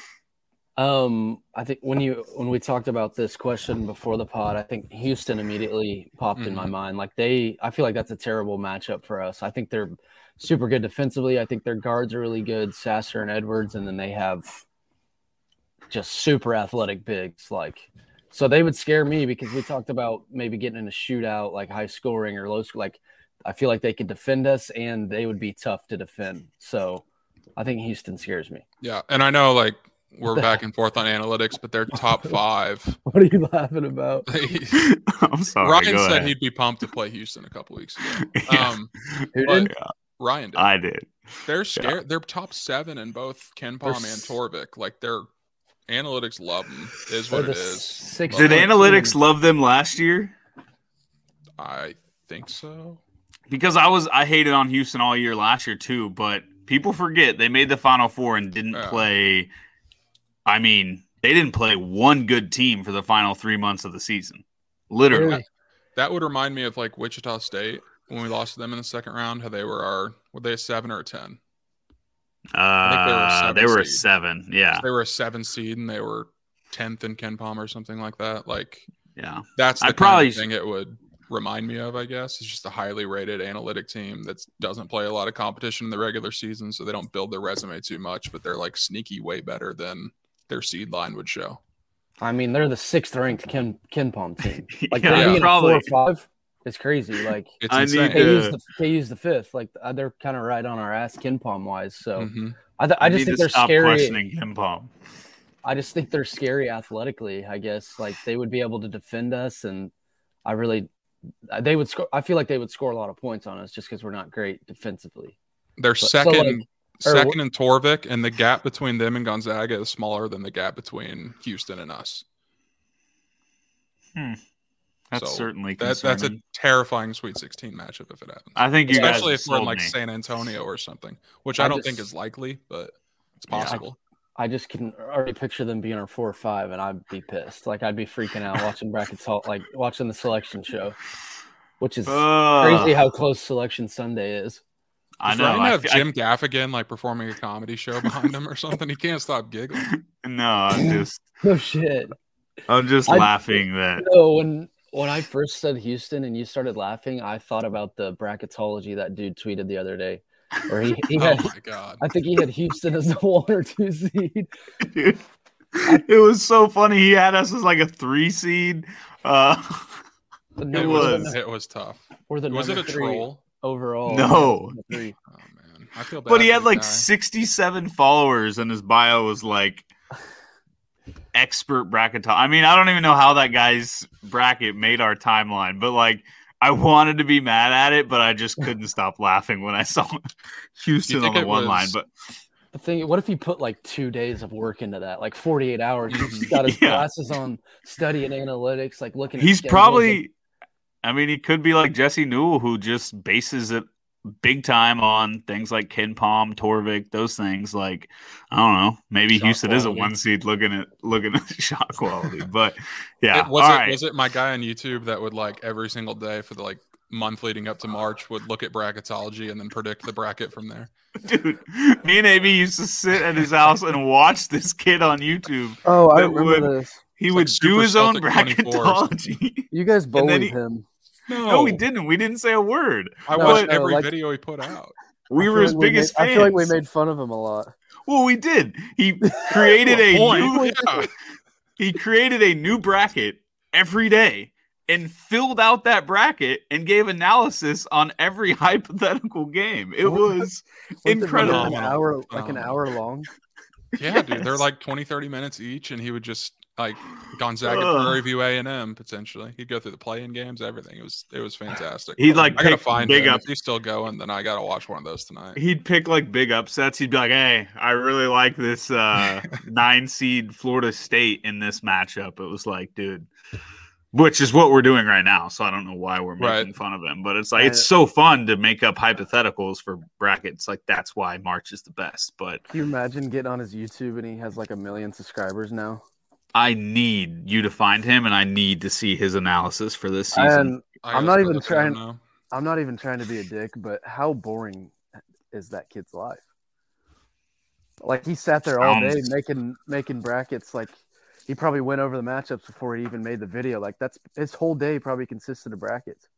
I think when we talked about this question before the pod, I think Houston immediately popped in my mind. I feel like that's a terrible matchup for us. I think they're super good defensively. I think their guards are really good, Sasser and Edwards, and then they have just super athletic bigs. So they would scare me, because we talked about maybe getting in a shootout, like high scoring or low scoring. I feel like they could defend us, and they would be tough to defend. So I think Houston scares me. Yeah, and I know we're back and forth on analytics, but they're top 5. What are you laughing about? I'm sorry. Ryan said he'd be pumped to play Houston a couple weeks ago. Who did? Ryan did. I did. They're scared. Yeah. They're top 7 in both Ken Palm and Torvik. Their analytics love them, is what it is. Did analytics love them last year? I think so. Because I hated on Houston all year last year too, but people forget they made the Final Four and didn't play. I mean, they didn't play one good team for the final 3 months of the season. Literally. That would remind me of Wichita State when we lost to them in the second round. How they were they a 7 or a 10? I think they were a seed. 7. Yeah, They were a 7 seed, and they were 10th in KenPom or something like that. Like, yeah, that's the I'd probably kind of thing it would remind me of, I guess. It's just a highly rated analytic team that doesn't play a lot of competition in the regular season, so they don't build their resume too much, but they're like sneaky way better than their seed line would show. I mean, they're the 6th ranked KenPom team. Like Yeah, they're being probably. a 4 or 5. It's crazy. Like It's I insane. need they use the 5th. Like they're kind of right on our ass KenPom wise. So Mhm. I just think they're scary. Questioning KenPom. I just think they're scary athletically. I guess like they would be able to defend us, and they would score. I feel like they would score a lot of points on us just because we're not great defensively. They're So, second like, in Torvik, and the gap between them and Gonzaga is smaller than the gap between Houston and us. That's So certainly that's concerning. a terrifying Sweet 16 matchup if it happens. I think you Especially guys if we're in sold like me. San Antonio or something, which I don't think is likely, but it's possible. I just can already picture them being our 4 or 5, and I'd be pissed. Like I'd be freaking out watching brackets, like watching the selection show, which is crazy how close Selection Sunday is. I Does know. Ryan have Jim Gaffigan like performing a comedy show behind him or something? He can't stop giggling. No, No shit. I'm just laughing that. No, when I first said Houston and you started laughing, I thought about the bracketology that dude tweeted the other day, where he had. Oh my god! I think he had Houston as the 1 or 2 seed. Dude, it was so funny. He had us as like a 3 seed. It was tough. Or the Was it a 3 troll? overall? No. 3. Oh man, I feel bad. But he for had the like guy. 67 followers, and his bio was like expert bracket. I mean, I don't even know how that guy's bracket made our timeline, but like I wanted to be mad at it, but I just couldn't stop laughing when I saw Houston on the one line. But the thing, what if he put like 2 days of work into that, like 48 hours? He's got his glasses on, studying analytics, like looking. He's probably. I mean, he could be like Jesse Newell, who just bases it big time on things like KenPom, Torvik, those things. Like, I don't know, maybe Shot Houston quality. is a 1 seed looking at shot quality. But yeah, Was it my guy on YouTube that would like every single day for the like month leading up to March would look at bracketology and then predict the bracket from there? Dude, me and AB used to sit at his house and watch this kid on YouTube. Oh, I remember this. He It's would like do Super his own Celtic 24 or bracketology. You guys bullied he- him. No, we didn't. We didn't say a word. I No, watched no, every like- video he put out. We were his biggest fans. I feel like we made fun of him a lot. Well, we did. He created a new. Yeah. He created a new bracket every day and filled out that bracket and gave analysis on every hypothetical game. It was incredible. An hour long. Yeah, dude. They're like 20, 30 minutes each, and he would just like Gonzaga, Prairie View, A&M potentially. He'd go through the play-in games, everything. It was fantastic. He'd like I gotta pick find big him. up. If he's still going, then I gotta watch one of those tonight. He'd pick like big upsets. He'd be like, "Hey, I really like this 9 seed Florida State in this matchup." It was like, dude, which is what we're doing right now. So I don't know why we're making fun of him, but it's like it's so fun to make up hypotheticals for brackets. Like that's why March is the best. But Can you imagine getting on his YouTube and he has like 1 million subscribers now? I need you to find him, and I need to see his analysis for this season. And I'm not even trying to be a dick, but how boring is that kid's life? Like he sat there all day making brackets. Like he probably went over the matchups before he even made the video. Like that's his whole day probably consisted of brackets.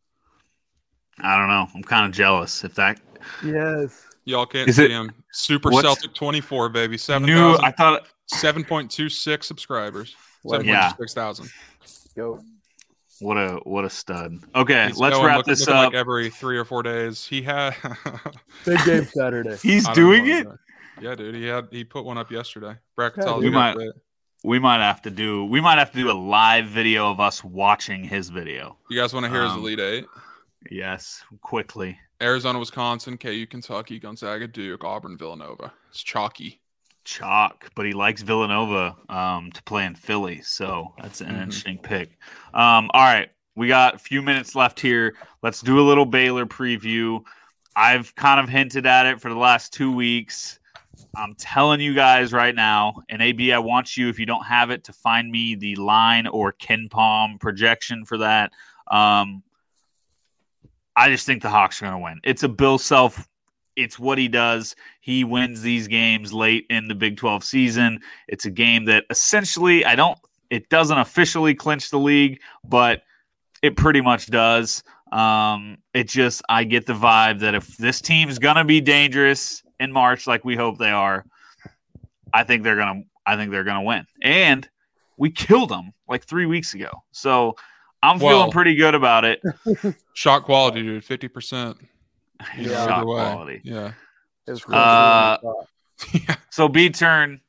I don't know. I'm kind of jealous if that. Yes. Y'all can't Is see it- him. Super what's- Celtic 24, baby. New. 7,000. I thought. 7.26 subscribers. Well, 7,600. Go. What a stud. Okay, He's let's going, wrap looking- this looking up. Like every 3 or 4 days. He had. Big game Saturday. He's I don't doing know. it. Yeah, dude. He put one up yesterday. Bracketology. We might- update. We might have to do a live video of us watching his video. You guys want to hear his Elite Eight? Yes, quickly. Arizona, Wisconsin, KU, Kentucky, Gonzaga, Duke, Auburn, Villanova. It's chalky. Chalk, but he likes Villanova to play in Philly, so that's an interesting pick. All right, we got a few minutes left here. Let's do a little Baylor preview. I've kind of hinted at it for the last 2 weeks. I'm telling you guys right now, and AB, I want you, if you don't have it, to find me the line or KenPom projection for that. I just think the Hawks are going to win. It's a Bill Self it's what he does. He wins these games late in the Big 12 season. It's a game that essentially it doesn't officially clinch the league, but it pretty much does. I get the vibe that if this team's gonna be dangerous in March, like we hope they are, I think they're gonna win. And we killed them like 3 weeks ago, so I'm feeling pretty good about it. Shot quality, dude, 50%. Shot quality. Yeah. So B-turn,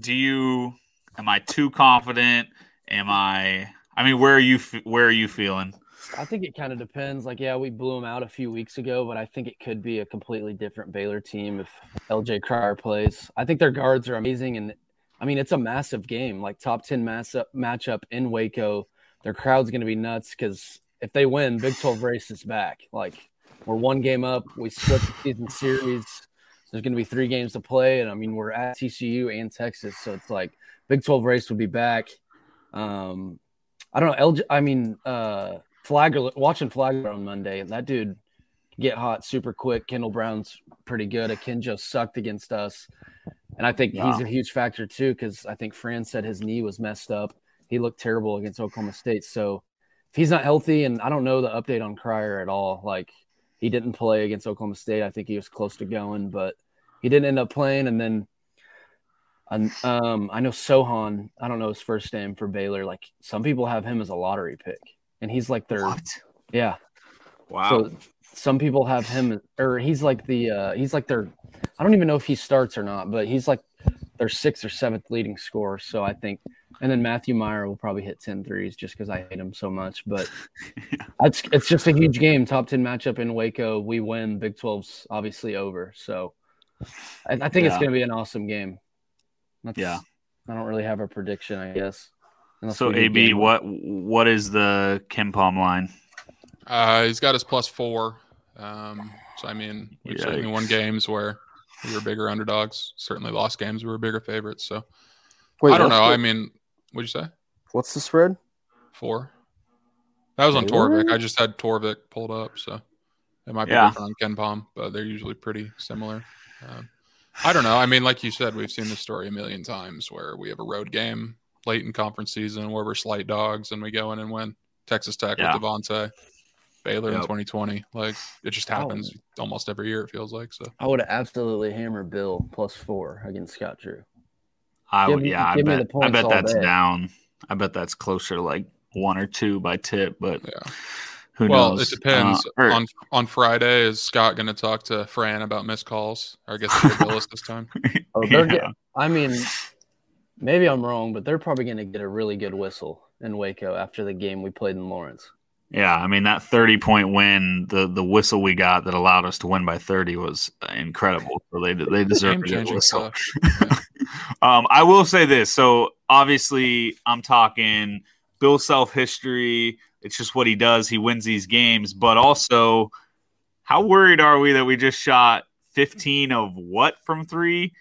am I too confident? Where are you feeling? I think it kind of depends. Like, yeah, we blew them out a few weeks ago, but I think it could be a completely different Baylor team if LJ Cryer plays. I think their guards are amazing, and it's a massive game, like top 10 matchup in Waco. Their crowd's going to be nuts because if they win, Big 12 race is back. Like, we're one game up. We split the season series. There's going to be 3 games to play, and we're at TCU and Texas, so it's like Big 12 race would be back. I don't know. Flagler, watching Flagler on Monday, that dude can get hot super quick. Kendall Brown's pretty good. Akinjo sucked against us, and I think he's a huge factor too because I think Fran said his knee was messed up. He looked terrible against Oklahoma State. So if he's not healthy, and I don't know the update on Cryer at all, like he didn't play against Oklahoma State. I think he was close to going, but he didn't end up playing. And then I know Sohan, I don't know his first name for Baylor. Like some people have him as a lottery pick, and he's like their yeah. Wow. So some people have him, or he's like their. I don't even know if he starts or not, but he's like their 6th or 7th leading scorer. So I think. And then Matthew Meyer will probably hit 10 threes just because I hate him so much. But it's just a huge game. Top 10 matchup in Waco. We win. Big 12's obviously over. So I think it's going to be an awesome game. I don't really have a prediction, I guess. So, AB, what is the KenPom line? He's got his +4. We've certainly won games where we were bigger underdogs. Certainly lost games we were bigger favorites. So, I don't know. What'd you say? What's the spread? 4. That was on Torvik. I just had Torvik pulled up, so it might be different on KenPom, but they're usually pretty similar. I don't know. Like you said, we've seen this story a million times where we have a road game late in conference season where we're slight dogs and we go in and win. Texas Tech with Devontae, Baylor in 2020. Like it just happens almost every year. It feels like so. I would absolutely hammer Bill +4 against Scott Drew. I bet that's down. I bet that's closer to like 1 or 2 by tip, but who knows? Well, it depends. On Friday, is Scott going to talk to Fran about missed calls? Or I guess Billis this time? Maybe I'm wrong, but they're probably going to get a really good whistle in Waco after the game we played in Lawrence. Yeah, that 30-point win, the whistle we got that allowed us to win by 30 was incredible. So they deserve a good whistle. I will say this. So obviously I'm talking Bill Self history. It's just what he does. He wins these games. But also, how worried are we that we just shot 15 of what from 3?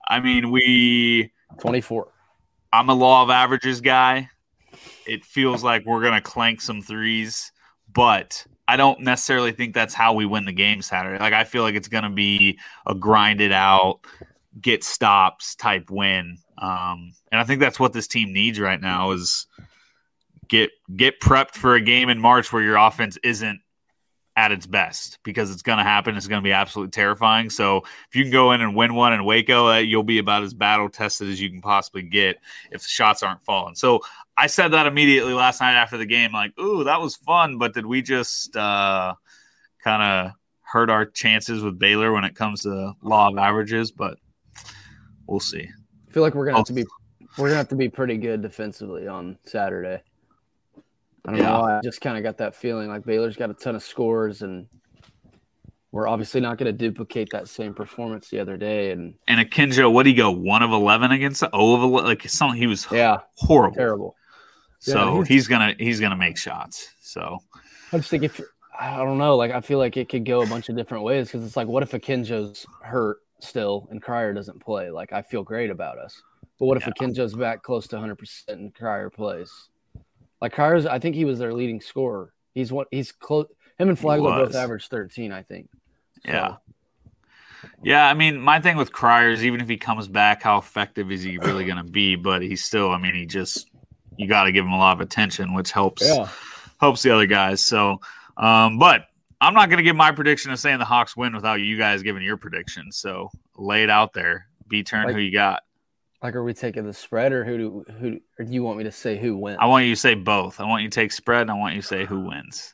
24. I'm a law of averages guy. It feels like we're going to clank some threes, but I don't necessarily think that's how we win the game Saturday. Like, I feel like it's going to be a grinded out, get stops type win. And I think that's what this team needs right now is get prepped for a game in March where your offense isn't at its best, because it's going to happen. It's going to be absolutely terrifying. So if you can go in and win one in Waco, you'll be about as battle tested as you can possibly get if the shots aren't falling. So I said that immediately last night after the game, like, ooh, that was fun. But did we just kind of hurt our chances with Baylor when it comes to law of averages? But we'll see. I feel like we're going to have to be pretty good defensively on Saturday. I don't know. I just kind of got that feeling like Baylor's got a ton of scores, and we're obviously not going to duplicate that same performance the other day. And Akinjo, what did he go? 1 of 11 against 0 of 11? Like something, he was horrible, terrible. So he's gonna make shots. So I just think I don't know. Like I feel like it could go a bunch of different ways because it's like, what if Akinjo's hurt still and Cryer doesn't play? Like I feel great about us, but what if Akinjo's back close to 100% and Cryer plays? Like Cryer's, I think he was their leading scorer. He's close. Him and Flagler both averaged 13, I think. So. Yeah. Yeah, I mean, my thing with Cryer is even if he comes back, how effective is he really going to be? But he's still, I mean, you got to give him a lot of attention, which helps the other guys. So, but I'm not going to give my prediction of saying the Hawks win without you guys giving your prediction. So lay it out there. B-turn, who you got? Like, are we taking the spread, or who do you want me to say who wins? I want you to say both. I want you to take spread, and I want you to say who wins.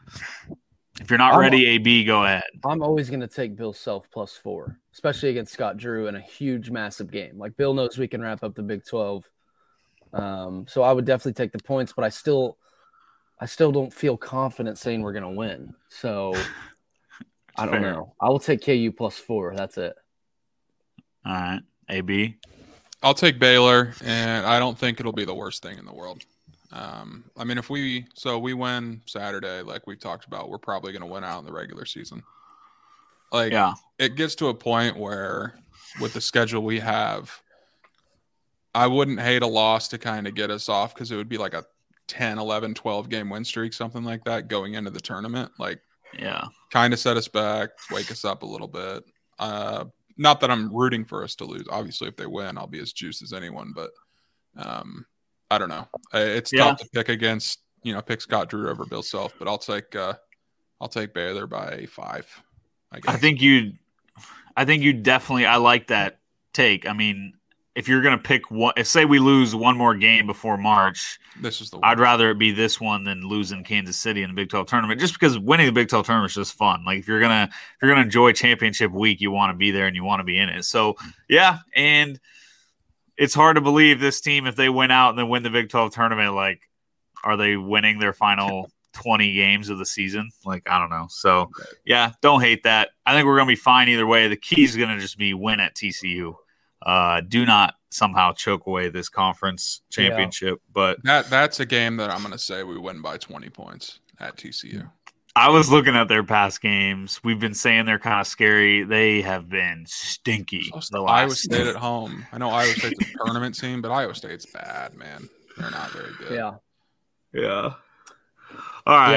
If you're not ready, AB, go ahead. I'm always going to take Bill Self +4, especially against Scott Drew in a huge, massive game. Like, Bill knows we can wrap up the Big 12. So I would definitely take the points, but I still don't feel confident saying we're going to win. So I don't know. I will take KU +4. That's it. All right. AB? I'll take Baylor, and I don't think it'll be the worst thing in the world. I mean, if we win Saturday, like we've talked about, we're probably going to win out in the regular season. Like, it gets to a point where with the schedule we have, I wouldn't hate a loss to kind of get us off, because it would be like a 10, 11, 12 game win streak, something like that going into the tournament. Like, kind of set us back, wake us up a little bit. Not that I'm rooting for us to lose. Obviously, if they win, I'll be as juiced as anyone, but I don't know. It's tough to pick Scott Drew over Bill Self, but I'll take Baylor by 5. I guess. I think you definitely. I like that take. I mean, if you're gonna pick one, say we lose one more game before March, this is the one. I'd rather it be this one than losing Kansas City in the Big 12 tournament. Just because winning the Big 12 tournament is just fun. Like, if you're gonna enjoy championship week, you want to be there and you want to be in it. So and it's hard to believe this team, if they win out and then win the Big 12 tournament, like, are they winning their final 20 games of the season? Like, I don't know. So, don't hate that. I think we're going to be fine either way. The key is going to just be win at TCU. Do not somehow choke away this conference championship. But that's a game that I'm going to say we win by 20 points at TCU. I was looking at their past games. We've been saying they're kind of scary. They have been stinky. Iowa State at home. I know Iowa State's a tournament team, but Iowa State's bad, man. They're not very good. Yeah. All right.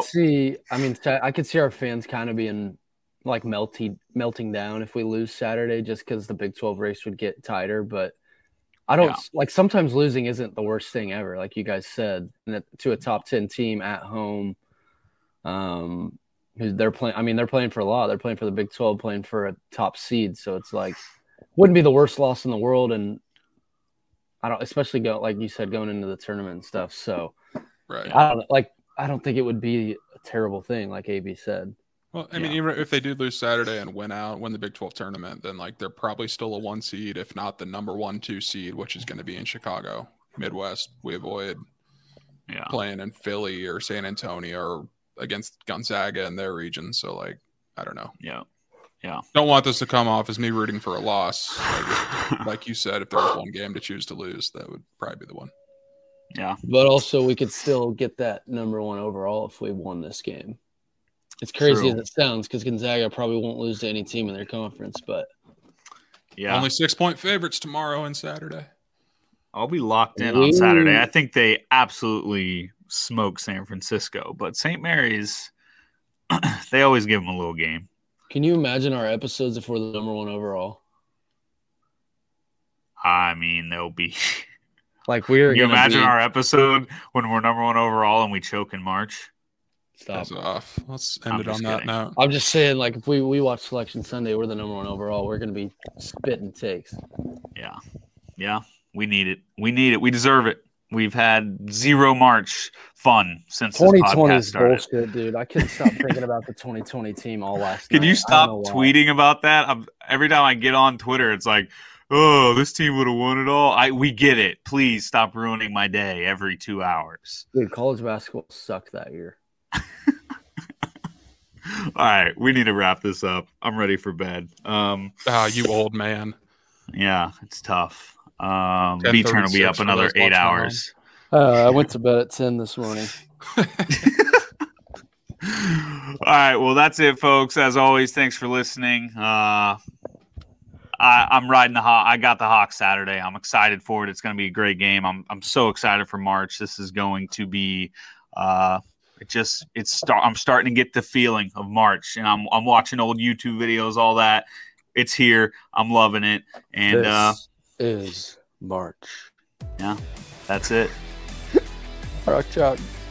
I could see our fans kind of being like melting down if we lose Saturday, just because the Big 12 race would get tighter. But I don't like, sometimes losing isn't the worst thing ever, like you guys said, to a top 10 team at home. They're playing for a lot. They're playing for the Big 12, playing for a top seed. So it's like, wouldn't be the worst loss in the world. And especially like you said, going into the tournament and stuff. So I don't think it would be a terrible thing, like AB said. Well, I mean, even if they do lose Saturday and win the Big 12 tournament, then like they're probably still a 1 seed, if not the number 1-2 seed, which is going to be in Chicago, Midwest. We avoid playing in Philly or San Antonio or against Gonzaga in their region. So, like, I don't know. Yeah. Don't want this to come off as me rooting for a loss. Like you said, if there was one game to choose to lose, that would probably be the one. Yeah. But also, we could still get that number 1 overall if we won this game. It's crazy as it sounds, because Gonzaga probably won't lose to any team in their conference, but only 6-point favorites tomorrow and Saturday. I'll be locked in on Saturday. I think they absolutely smoke San Francisco, but St. Mary's, they always give them a little game. Can you imagine our episodes if we're the number 1 overall? I mean, they'll be like, we're. Can you imagine our episode when we're number 1 overall and we choke in March? Stop. That's off. Let's end it on that note. I'm just saying, like, if we watch Selection Sunday, we're the number 1 overall. We're going to be spitting takes. Yeah. We need it. We deserve it. We've had 0 March fun since 2020 is bullshit, dude. I couldn't stop thinking about the 2020 team all last night. Can you stop tweeting about that? Every time I get on Twitter, it's like, oh, this team would have won it all. We get it. Please stop ruining my day every 2 hours. Dude, college basketball sucked that year. All right, we need to wrap this up. I'm ready for bed. You old man. Yeah, it's tough. B-turn will be up another 8 hours. I went to bed at 10 this morning. All right, well, that's it, folks. As always, thanks for listening. I'm riding the Hawks. I got the Hawks Saturday. I'm excited for it. It's going to be a great game. I'm so excited for March. This is going to be I'm starting to get the feeling of March, and I'm watching old YouTube videos, all that. It's here. I'm loving it. And this is March. Yeah, that's it. All right, Chuck.